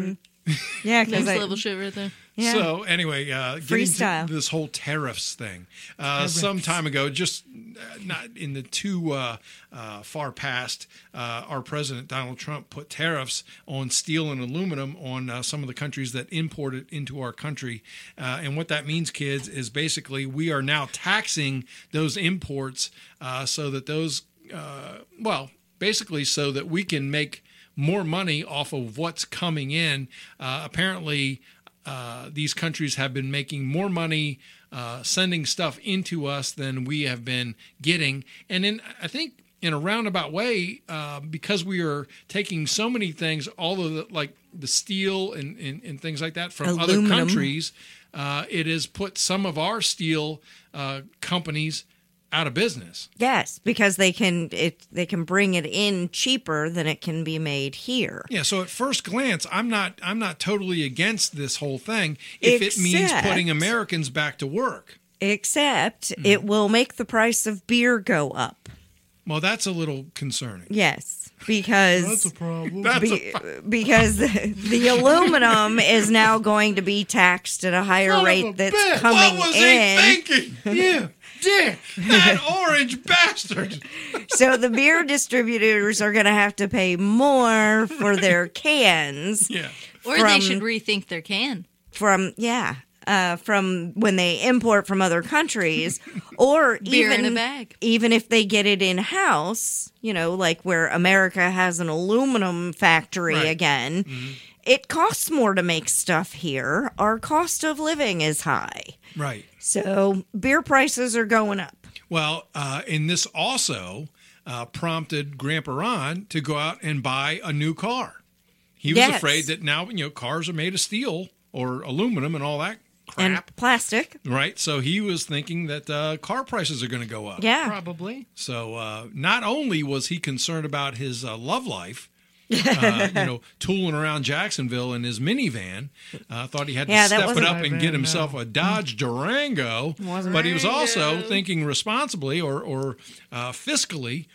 S2: Yeah, because
S3: Next level shit right there.
S2: yeah.
S1: So anyway, getting
S2: Freestyle.
S1: to this whole tariffs thing, some time ago, just not in the too far past, our president Donald Trump put tariffs on steel and aluminum on some of the countries that import it into our country, and what that means, kids, is basically we are now taxing those imports so that those, basically so that we can make more money off of what's coming in. Apparently, these countries have been making more money sending stuff into us than we have been getting. And I think in a roundabout way, because we are taking so many things, all of the steel and things like that from other
S2: Aluminum.
S1: countries, it has put some of our steel companies out of business.
S2: Yes, because they can bring it in cheaper than it can be made here.
S1: Yeah, so at first glance, I'm not totally against this whole thing if it means
S2: Except-
S1: putting Americans back to work.
S2: Except it will make the price of beer go up.
S1: Well, that's a little concerning.
S2: Yes, because
S4: That's a problem.
S2: because the aluminum is now going to be taxed at a higher
S4: Son of a
S2: rate that's
S4: bitch.
S2: coming
S1: What was
S2: in.
S1: he thinking? You dick! That orange bastard!
S2: So the beer distributors are going to have to pay more for their cans
S1: Yeah.
S3: Or
S2: From-
S3: they should rethink their can.
S2: from when they import from other countries, or
S3: Beer
S2: even
S3: in a bag.
S2: even if they get it in house, like where America has an aluminum factory
S1: Right.
S2: again. It costs more to make stuff here. Our cost of living is high.
S1: Right.
S2: So beer prices are going up.
S1: Well, and this also prompted Grandpa Ron to go out and buy a new car. He was
S2: Yes.
S1: afraid that now, cars are made of steel or aluminum and all that crap.
S2: And plastic.
S1: Right. So he was thinking that car prices are going to go up.
S2: Yeah.
S4: Probably.
S1: So not only was he concerned about his love life, tooling around Jacksonville in his minivan, thought he had to
S2: Yeah, that
S1: step it
S2: wasn't
S1: up
S4: my
S1: and
S4: van,
S1: get himself
S4: no.
S1: a Dodge Durango, but he was also thinking responsibly or fiscally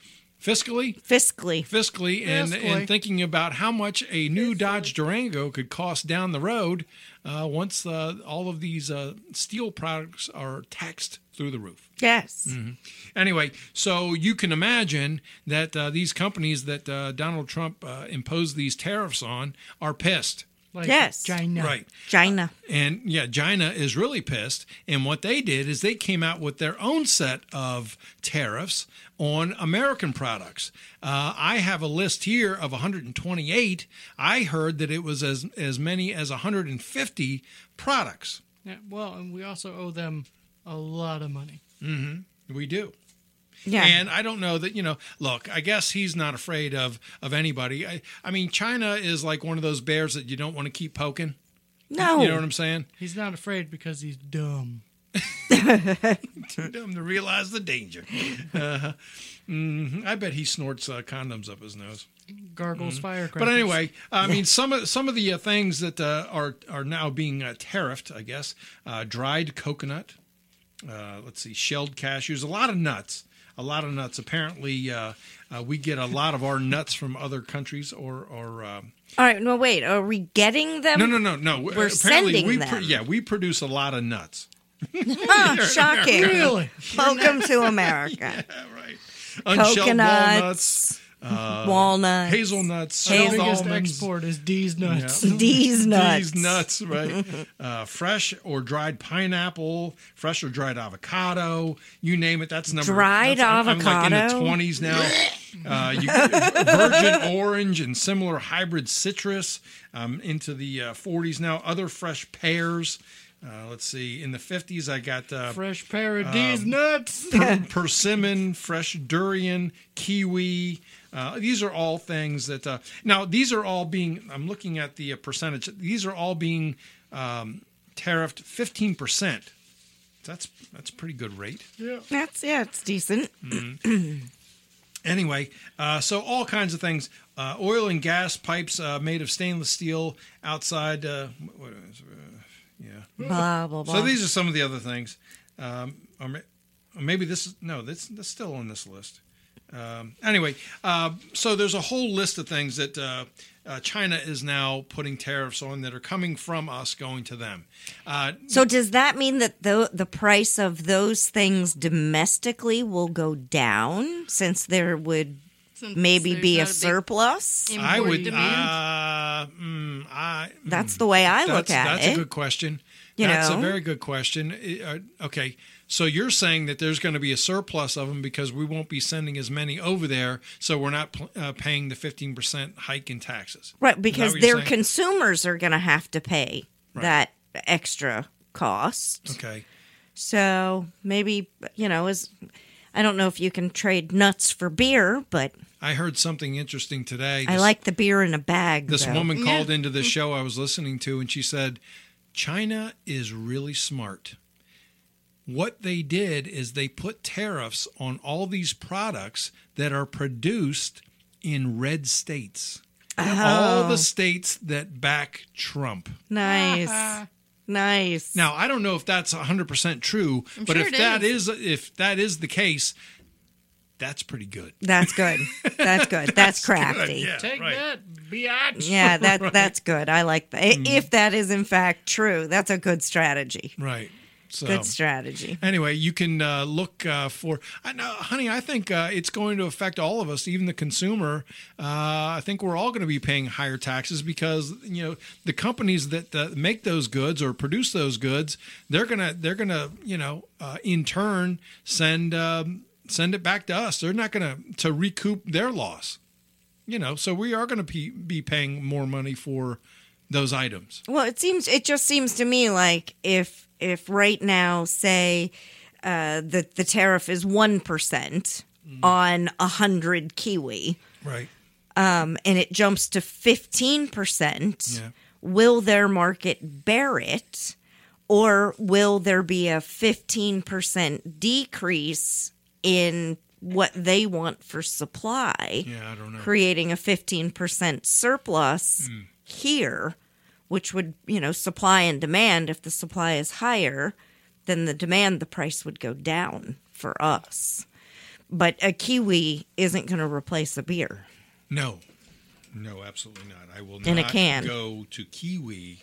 S2: Fiscally.
S1: and thinking about how much a new Dodge Durango could cost down the road once all of these steel products are taxed through the roof.
S2: Yes.
S1: Anyway, so you can imagine that these companies that Donald Trump imposed these tariffs on are pissed.
S4: Like
S2: Yes.
S4: China.
S1: Right.
S2: China.
S1: And yeah, China is really pissed. And what they did is they came out with their own set of tariffs on American products. I have a list here of 128. I heard that it was as many as 150 products.
S4: Yeah, well, and we also owe them a lot of money.
S1: We do.
S2: Yeah.
S1: And I don't know that, look, I guess he's not afraid of anybody. I mean, China is like one of those bears that you don't want to keep poking.
S2: no.
S1: You know what I'm saying?
S4: He's not afraid because he's dumb.
S1: Too dumb to realize the danger. I bet he snorts condoms up his nose.
S4: Gargles firecrackers.
S1: But anyway, I mean, some of the things that are now being tariffed, I guess, dried coconut. Let's see, shelled cashews, a lot of nuts. Apparently, we get a lot of our nuts from other countries or
S2: All right. No, wait. Are we getting them?
S1: no.
S2: We're
S1: Apparently,
S2: sending
S1: we
S2: them.
S1: we produce a lot of nuts.
S2: Shocking.
S4: Really?
S2: Welcome to America.
S1: Right. Unshelled
S2: Coconuts, walnuts,
S1: hazelnuts,
S4: Our
S1: shelled
S4: biggest
S1: almonds.
S4: export is D's nuts.
S2: D's nuts.
S1: These nuts, right? Fresh or dried pineapple, fresh or dried avocado, you name it. That's number.
S2: Dried
S1: I'm like in
S2: avocado?
S1: the 20s now. You get virgin orange and similar hybrid citrus. Into the 40s now. Other fresh pears. Let's see. In the 50s, I got
S4: Fresh pair of D's nuts.
S1: persimmon, fresh durian, kiwi. These are all things that now these are all being. I'm looking at the percentage. These are all being tariffed 15%. That's a pretty good rate.
S4: Yeah.
S2: It's decent.
S1: Anyway, so all kinds of things. Oil and gas pipes made of stainless steel outside. Yeah.
S2: Blah blah blah.
S1: So these are some of the other things. Or maybe this is no. That's still on this list. Anyway, so there's a whole list of things that China is now putting tariffs on that are coming from us going to them.
S2: So does that mean that the price of those things domestically will go down since there would maybe
S3: There's
S2: be a
S3: not big
S2: surplus?
S1: I would.
S3: demand.
S2: That's the way I look at
S1: that's
S2: it.
S1: a good question.
S2: You
S1: That's
S2: know?
S1: a very good question. Okay, so you're saying that there's going to be a surplus of them because we won't be sending as many over there, so we're not paying the 15% hike in taxes.
S2: Right, because
S1: what you're
S2: their
S1: saying?
S2: consumers are going to have to pay that extra cost.
S1: Okay.
S2: So maybe, I don't know if you can trade nuts for beer, but
S1: I heard something interesting today.
S2: I like the beer in a bag.
S1: This
S2: though.
S1: woman called into the show I was listening to, and she said, China is really smart. What they did is they put tariffs on all these products that are produced in red states. All the states that back Trump.
S2: Nice. Nice.
S1: Now, I don't know if that's 100% true, but
S3: sure
S1: if that is the case, that's pretty good.
S2: That's good. That's good. That's crafty.
S1: Yeah,
S4: Take
S1: right.
S4: that, biatch.
S2: Yeah, that's good. I like that. If that is in fact true, that's a good strategy.
S1: Right. So,
S2: Good strategy.
S1: anyway, you can look for. Honey, I think it's going to affect all of us, even the consumer. I think we're all going to be paying higher taxes because the companies that make those goods or produce those goods, they're gonna in turn send it back to us. They're not going to recoup their loss. So we are going to be paying more money for those items.
S2: Well, it just seems to me like if right now, say, the tariff is 1% on 100 kiwi,
S1: Right.
S2: and it jumps to 15%,
S1: Yeah.
S2: will their market bear it, or will there be a 15% decrease in what they want for supply?
S1: Yeah, I don't know.
S2: Creating a 15% surplus here, which would, supply and demand. If the supply is higher than the demand, the price would go down for us. But a kiwi isn't going to replace a beer.
S1: No, absolutely not. I will
S2: In a
S1: not
S2: can.
S1: go to Kiwi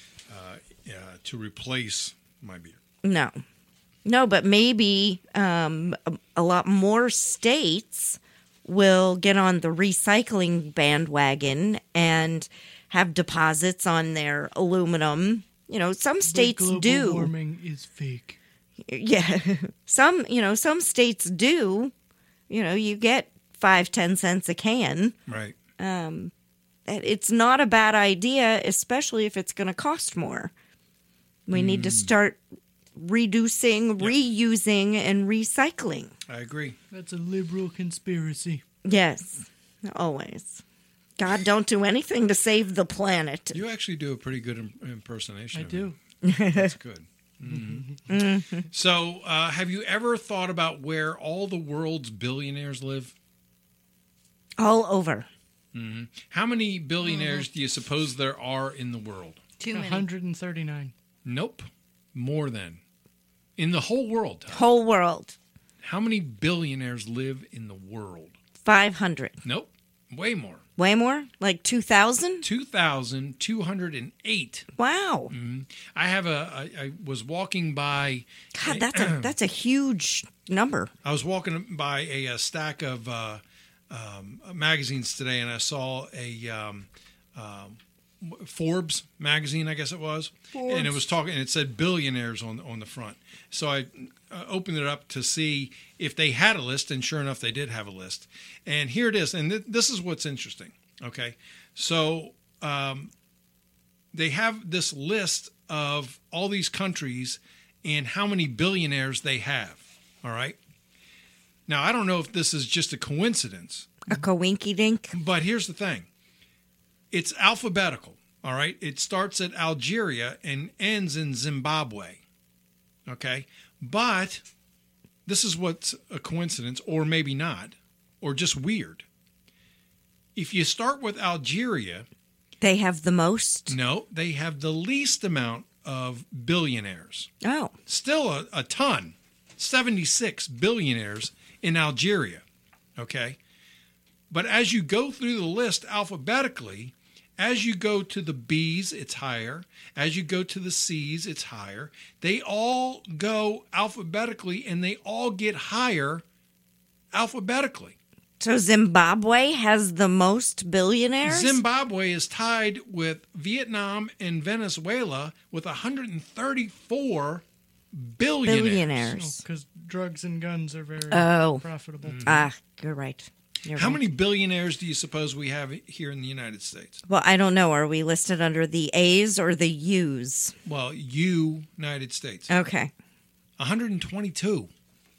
S1: to replace my beer.
S2: No, but maybe a lot more states will get on the recycling bandwagon and have deposits on their aluminum. Some states
S4: Global
S2: do.
S4: warming is fake.
S2: Yeah. Some states do. You get 5-10 cents a can.
S1: Right.
S2: It's not a bad idea, especially if it's going to cost more. We need to start reducing, reusing, and recycling.
S1: I agree.
S4: That's a liberal conspiracy.
S2: Yes, always. God, don't do anything to save the planet.
S1: You actually do a pretty good impersonation.
S4: I
S1: of
S4: do.
S1: it. That's good. So, have you ever thought about where all the world's billionaires live?
S2: All over.
S1: How many billionaires do you suppose there are in the world?
S3: Too many.
S4: 139.
S1: Nope. More than. In the whole world. Tom.
S2: Whole world.
S1: How many billionaires live in the world?
S2: 500.
S1: Nope. Way more.
S2: Way more? Like 2,000?
S1: 2,208.
S2: Wow.
S1: I was walking by.
S2: God, that's a huge number.
S1: I was walking by a stack of magazines today, and I saw a Forbes magazine, I guess it was, and it was talking, and it said billionaires on the front. So I opened it up to see if they had a list, and sure enough, they did have a list. And here it is, and this is what's interesting. Okay, so they have this list of all these countries and how many billionaires they have. All right. Now, I don't know if this is just a coincidence,
S2: A coinky dink.
S1: but here's the thing. It's alphabetical, all right? It starts at Algeria and ends in Zimbabwe, okay? But this is what's a coincidence, or maybe not, or just weird. If you start with Algeria,
S2: They have the most.
S1: no, they have the least amount of billionaires.
S2: Oh.
S1: Still a ton, 76 billionaires in Algeria, Okay. But as you go through the list alphabetically, as you go to the B's, it's higher. As you go to the C's, it's higher. They all go alphabetically, and they all get higher alphabetically.
S2: So Zimbabwe has the most billionaires?
S1: Zimbabwe is tied with Vietnam and Venezuela with 134 billionaires.
S4: Because drugs and guns are very profitable.
S2: You're right.
S1: How many billionaires do you suppose we have here in the United States?
S2: Well, I don't know. Are we listed under the A's or the U's?
S1: Well, United States.
S2: Okay.
S1: 122.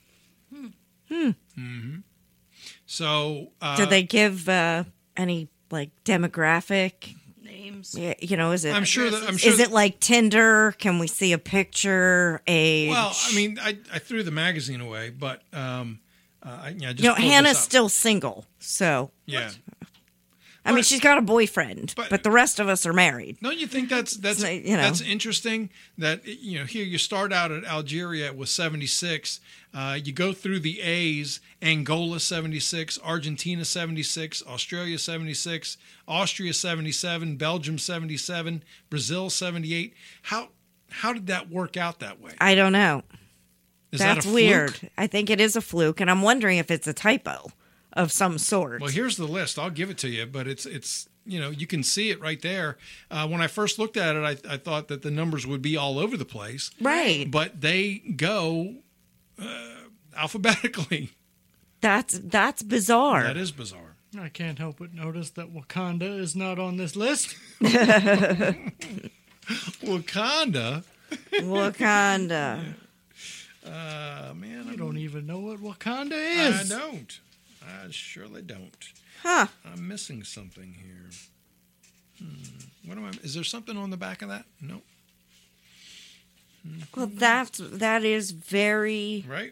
S1: Mm-hmm. So,
S2: do they give any like demographic
S3: Names.
S2: Yeah, is it?
S1: I'm sure.
S2: Is it like Tinder? Can we see a picture? Age?
S1: Well, I mean, I threw the magazine away, but I just pulled
S2: Hannah's
S1: this up.
S2: still single, so
S1: Yeah.
S2: I mean, she's got a boyfriend, but the rest of us are married.
S1: Don't you think that's that's interesting? That here you start out at Algeria with 76. You go through the A's: Angola 76, Argentina 76, Australia 76, Austria 77, Belgium 77, Brazil 78. How did that work out that way?
S2: I don't know.
S1: Is
S2: That's
S1: that a
S2: weird.
S1: fluke?
S2: I think it is a fluke, and I'm wondering if it's a typo of some sort.
S1: Well, here's the list. I'll give it to you, but it's you can see it right there. When I first looked at it, I thought that the numbers would be all over the place.
S2: Right.
S1: But they go alphabetically.
S2: That's bizarre.
S1: That is bizarre.
S4: I can't help but notice that Wakanda is not on this list.
S1: Wakanda.
S2: Wakanda.
S1: Man,
S4: I don't even know what Wakanda is.
S1: I don't. I surely don't.
S2: Huh.
S1: I'm missing something here. What am I? Is there something on the back of that? No.
S2: Well, that is very
S1: Right?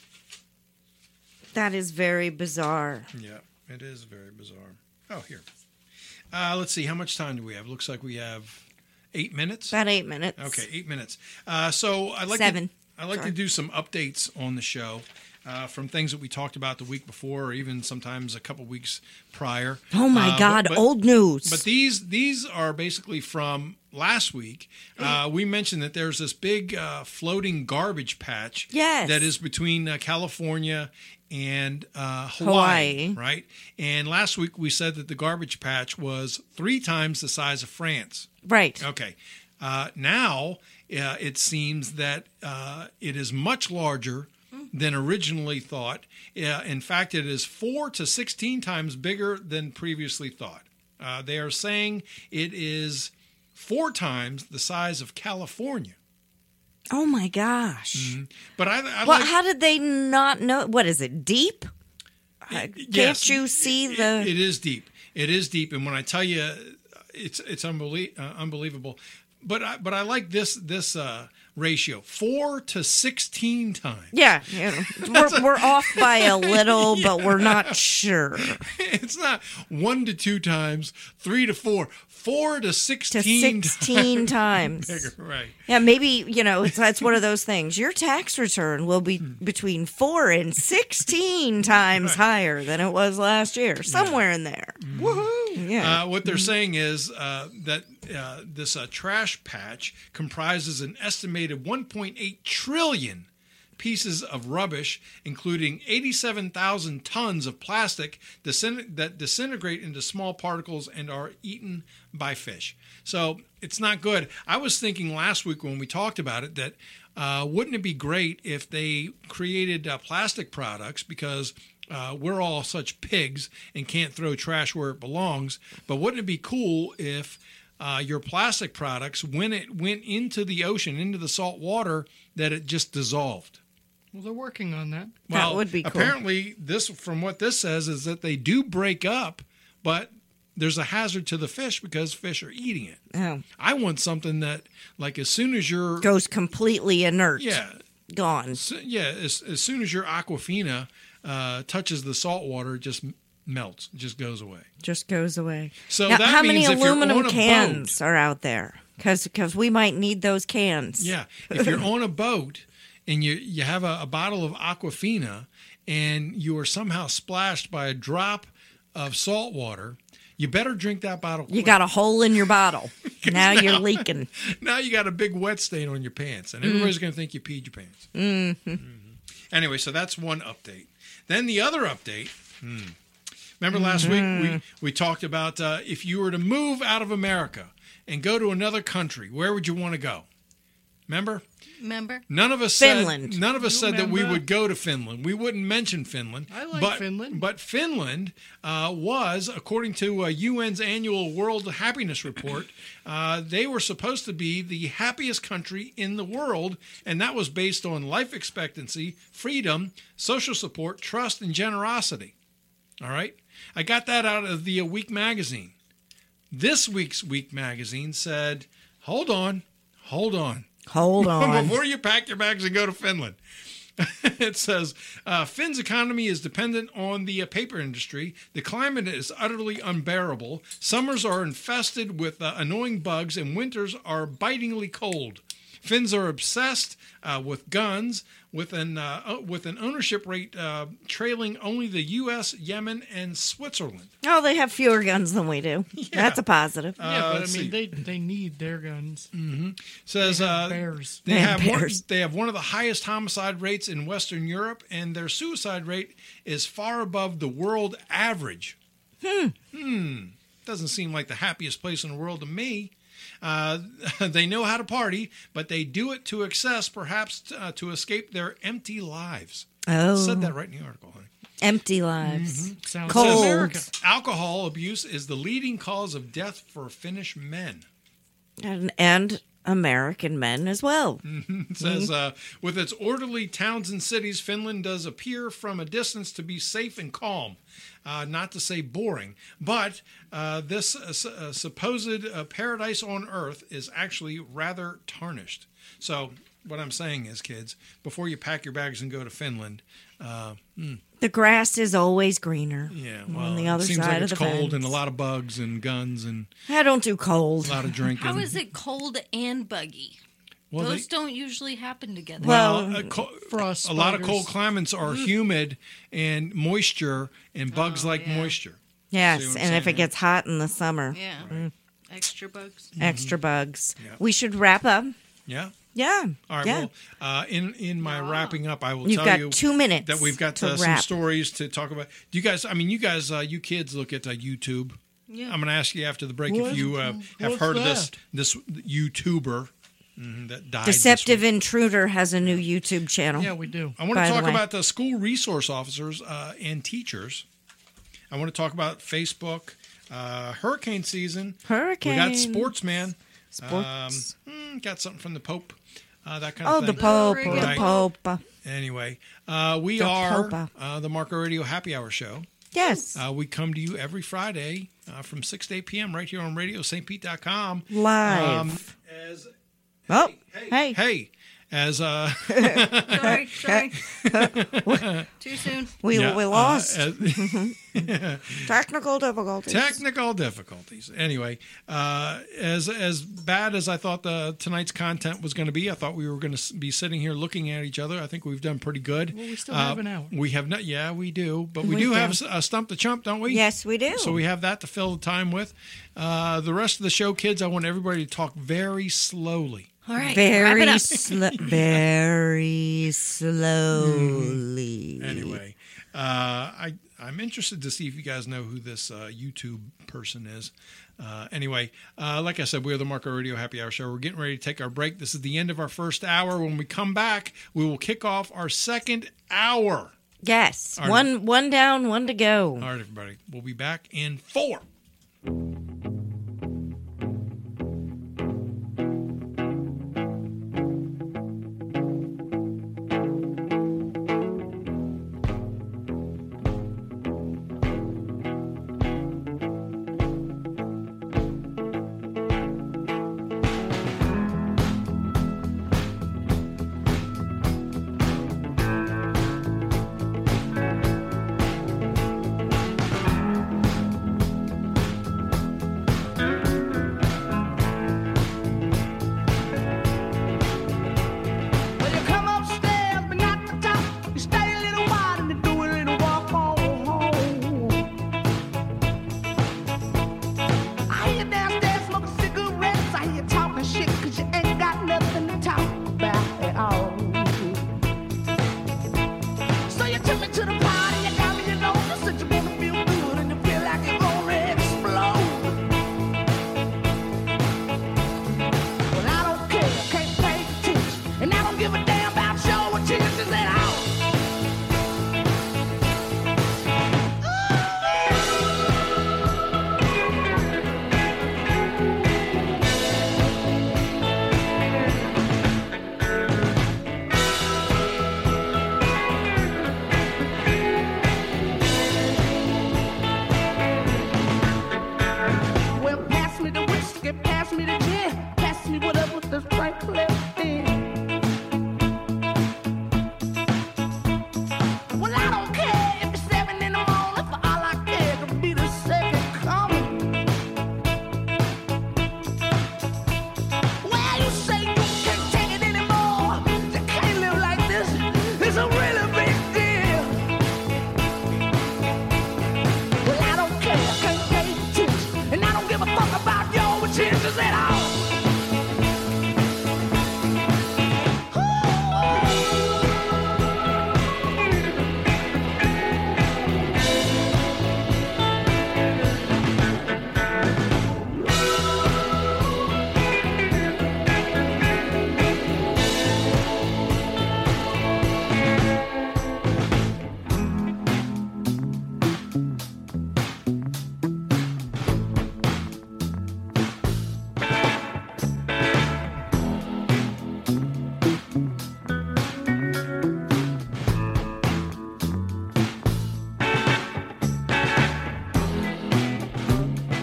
S2: bizarre.
S1: Yeah, it is very bizarre. Oh, here. Let's see. How much time do we have? Looks like we have 8 minutes.
S2: About 8 minutes.
S1: Okay, 8 minutes. So I'd like
S2: 7.
S1: I'd like to do some updates on the show from things that we talked about the week before, or even sometimes a couple weeks prior.
S2: Oh my God! Old news.
S1: But these are basically from last week. We mentioned that there's this big floating garbage patch.
S2: Yes.
S1: That is between California and Hawaii, right? And last week we said that the garbage patch was 3 times the size of France.
S2: Right.
S1: Okay. Now it seems that it is much larger than originally thought. In fact, it is 4 to 16 times bigger than previously thought. They are saying it is 4 times the size of California.
S2: Oh my gosh!
S1: Mm-hmm. But
S2: how did they not know? What is it? Deep? Can't you see the?
S1: It is deep. It is deep, and when I tell you, it's unbelievable. But I like this ratio, 4 to 16 times.
S2: Yeah, we're off by a little, but we're not sure.
S1: It's not 1 to 2 times, 3 to 4, 4 to 16
S2: to 16 times.
S1: Bigger, right?
S2: Yeah, maybe that's one of those things. Your tax return will be between 4 and 16 times higher than it was last year, somewhere in there. Woohoo! Yeah.
S1: What they're saying is that this trash patch comprises an estimated 1.8 trillion pieces of rubbish, including 87,000 tons of plastic that disintegrate into small particles and are eaten by fish. So it's not good. I was thinking last week when we talked about it that wouldn't it be great if they created plastic products, because we're all such pigs and can't throw trash where it belongs. But wouldn't it be cool if your plastic products, when it went into the ocean, into the salt water, that it just dissolved?
S4: Well, they're working on that.
S1: Well,
S2: that would be cool.
S1: Apparently, from what this says, is that they do break up, but there's a hazard to the fish because fish are eating it.
S2: Oh.
S1: I want something that, like, as soon as you're...
S2: Goes completely inert.
S1: Yeah.
S2: Gone.
S1: As soon as your Aquafina touches the salt water, it just melts. It just goes away.
S2: Just goes away.
S1: So
S2: now,
S1: that
S2: how
S1: means
S2: many
S1: if you're
S2: aluminum
S1: on a
S2: cans
S1: boat,
S2: are out there? Because we might need those cans.
S1: Yeah. If you're on a boat and you have a bottle of Aquafina and you are somehow splashed by a drop of salt water, you better drink that bottle quick.
S2: You got a hole in your bottle. Now you're leaking.
S1: Now you got a big wet stain on your pants, and everybody's going to think you peed your pants. Mm-hmm. Anyway, so that's one update. Then the other update. Remember last week we talked about if you were to move out of America and go to another country, where would you want to go? Remember? None of us
S2: Finland.
S1: said that we would go to Finland. We wouldn't mention Finland.
S4: I like Finland.
S1: But Finland was, according to UN's annual World Happiness Report, they were supposed to be the happiest country in the world, and that was based on life expectancy, freedom, social support, trust, and generosity. All right? I got that out of the Week magazine. This week's Week magazine said, hold on.
S2: Hold on.
S1: Before you pack your bags and go to Finland. It says, Finn's economy is dependent on the paper industry. The climate is utterly unbearable. Summers are infested with annoying bugs, and winters are bitingly cold. Finns are obsessed with guns, with an ownership rate trailing only the U.S., Yemen, and Switzerland.
S2: Oh, they have fewer guns than we do. Yeah. That's a positive.
S4: Yeah, but I mean, they need their guns.
S1: Mm-hmm. Says
S4: bears.
S1: They have one of the highest homicide rates in Western Europe, and their suicide rate is far above the world average. Doesn't seem like the happiest place in the world to me. They know how to party, but they do it to excess, perhaps to escape their empty lives.
S2: Oh.
S1: I said that right in the article, honey.
S2: Empty lives.
S1: Mm-hmm.
S4: Sounds
S2: Cold.
S4: like America.
S1: Alcohol abuse is the leading cause of death for Finnish men.
S2: And American men as well.
S1: It says, with its orderly towns and cities, Finland does appear from a distance to be safe and calm. Not to say boring, but this supposed paradise on earth is actually rather tarnished. So what I'm saying is, kids, before you pack your bags and go to Finland,
S2: the grass is always greener.
S1: Yeah, well,
S2: on the other
S1: it seems
S2: side
S1: like
S2: of
S1: it's
S2: the
S1: cold
S2: fence.
S1: and a lot of bugs and guns and
S2: I don't do cold.
S1: a lot of drinking.
S3: How is it cold and buggy?
S1: Well,
S3: Those don't usually happen together.
S2: Well,
S4: Frost
S1: a lot of
S4: spiders.
S1: cold climates are humid and moisture, and bugs like
S3: yeah.
S1: moisture. See
S2: Yes,
S1: what I'm
S2: and if
S1: saying?
S2: it gets hot in the summer,
S3: yeah. Extra bugs.
S2: extra bugs.
S1: Yeah.
S2: We should wrap up.
S1: Yeah.
S2: Yeah.
S1: All right.
S2: Yeah.
S1: Well, in my wrapping up, I will
S2: You've
S1: tell
S2: got
S1: you
S2: 2 minutes
S1: that we've got
S2: to
S1: some
S2: wrap.
S1: stories to talk about. Do you guys? I mean, you guys, you kids, look at YouTube.
S3: Yeah.
S1: I'm going to ask you after the break if
S4: What?
S1: you have
S4: What's
S1: heard of
S4: that?
S1: this YouTuber that died.
S2: Deceptive
S1: this week.
S2: Intruder has a new YouTube channel.
S4: Yeah, we do.
S1: I want
S2: by
S1: to
S2: the
S1: talk
S2: way.
S1: about the school resource officers and teachers. I want to talk about Facebook, hurricane season.
S2: Hurricane.
S1: We got sports, man.
S2: Sports.
S1: Got something from the Pope. That kind
S2: Oh,
S1: of
S2: the
S1: thing.
S2: Pope.
S3: Very
S2: The
S3: good.
S2: Pope.
S1: Anyway, we
S2: The
S1: are
S2: Pope.
S1: the Marco Radio Happy Hour Show.
S2: Yes.
S1: We come to you every Friday from 6 to 8 p.m. right here on RadioStPete.com.
S2: Live.
S1: As
S2: Oh, hey.
S1: hey, as
S3: Sorry. Too soon.
S2: We
S1: yeah,
S2: lost.
S1: as-
S2: Technical difficulties.
S1: technical difficulties. Anyway, as bad as I thought tonight's content was going to be, I thought we were going to be sitting here looking at each other. I think we've done pretty good.
S4: Well, we still have an hour.
S1: We have not. Yeah, we do, but we
S2: We
S1: do
S2: do.
S1: have a Stump the Chump, don't we?
S2: Yes, we do.
S1: So we have that to fill the time with. The rest of the show, kids, I want everybody to talk very slowly.
S3: All right. wrap it
S2: very,
S3: up.
S2: very slowly.
S1: Anyway, I'm interested to see if you guys know who this YouTube person is. Anyway, like I said, we're the Marco Radio Happy Hour Show. We're getting ready to take our break. This is the end of our first hour. When we come back, we will kick off our second hour.
S2: Yes.
S1: All right.
S2: One down, one to go.
S1: All right, everybody. We'll be back in 4.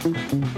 S2: Bye.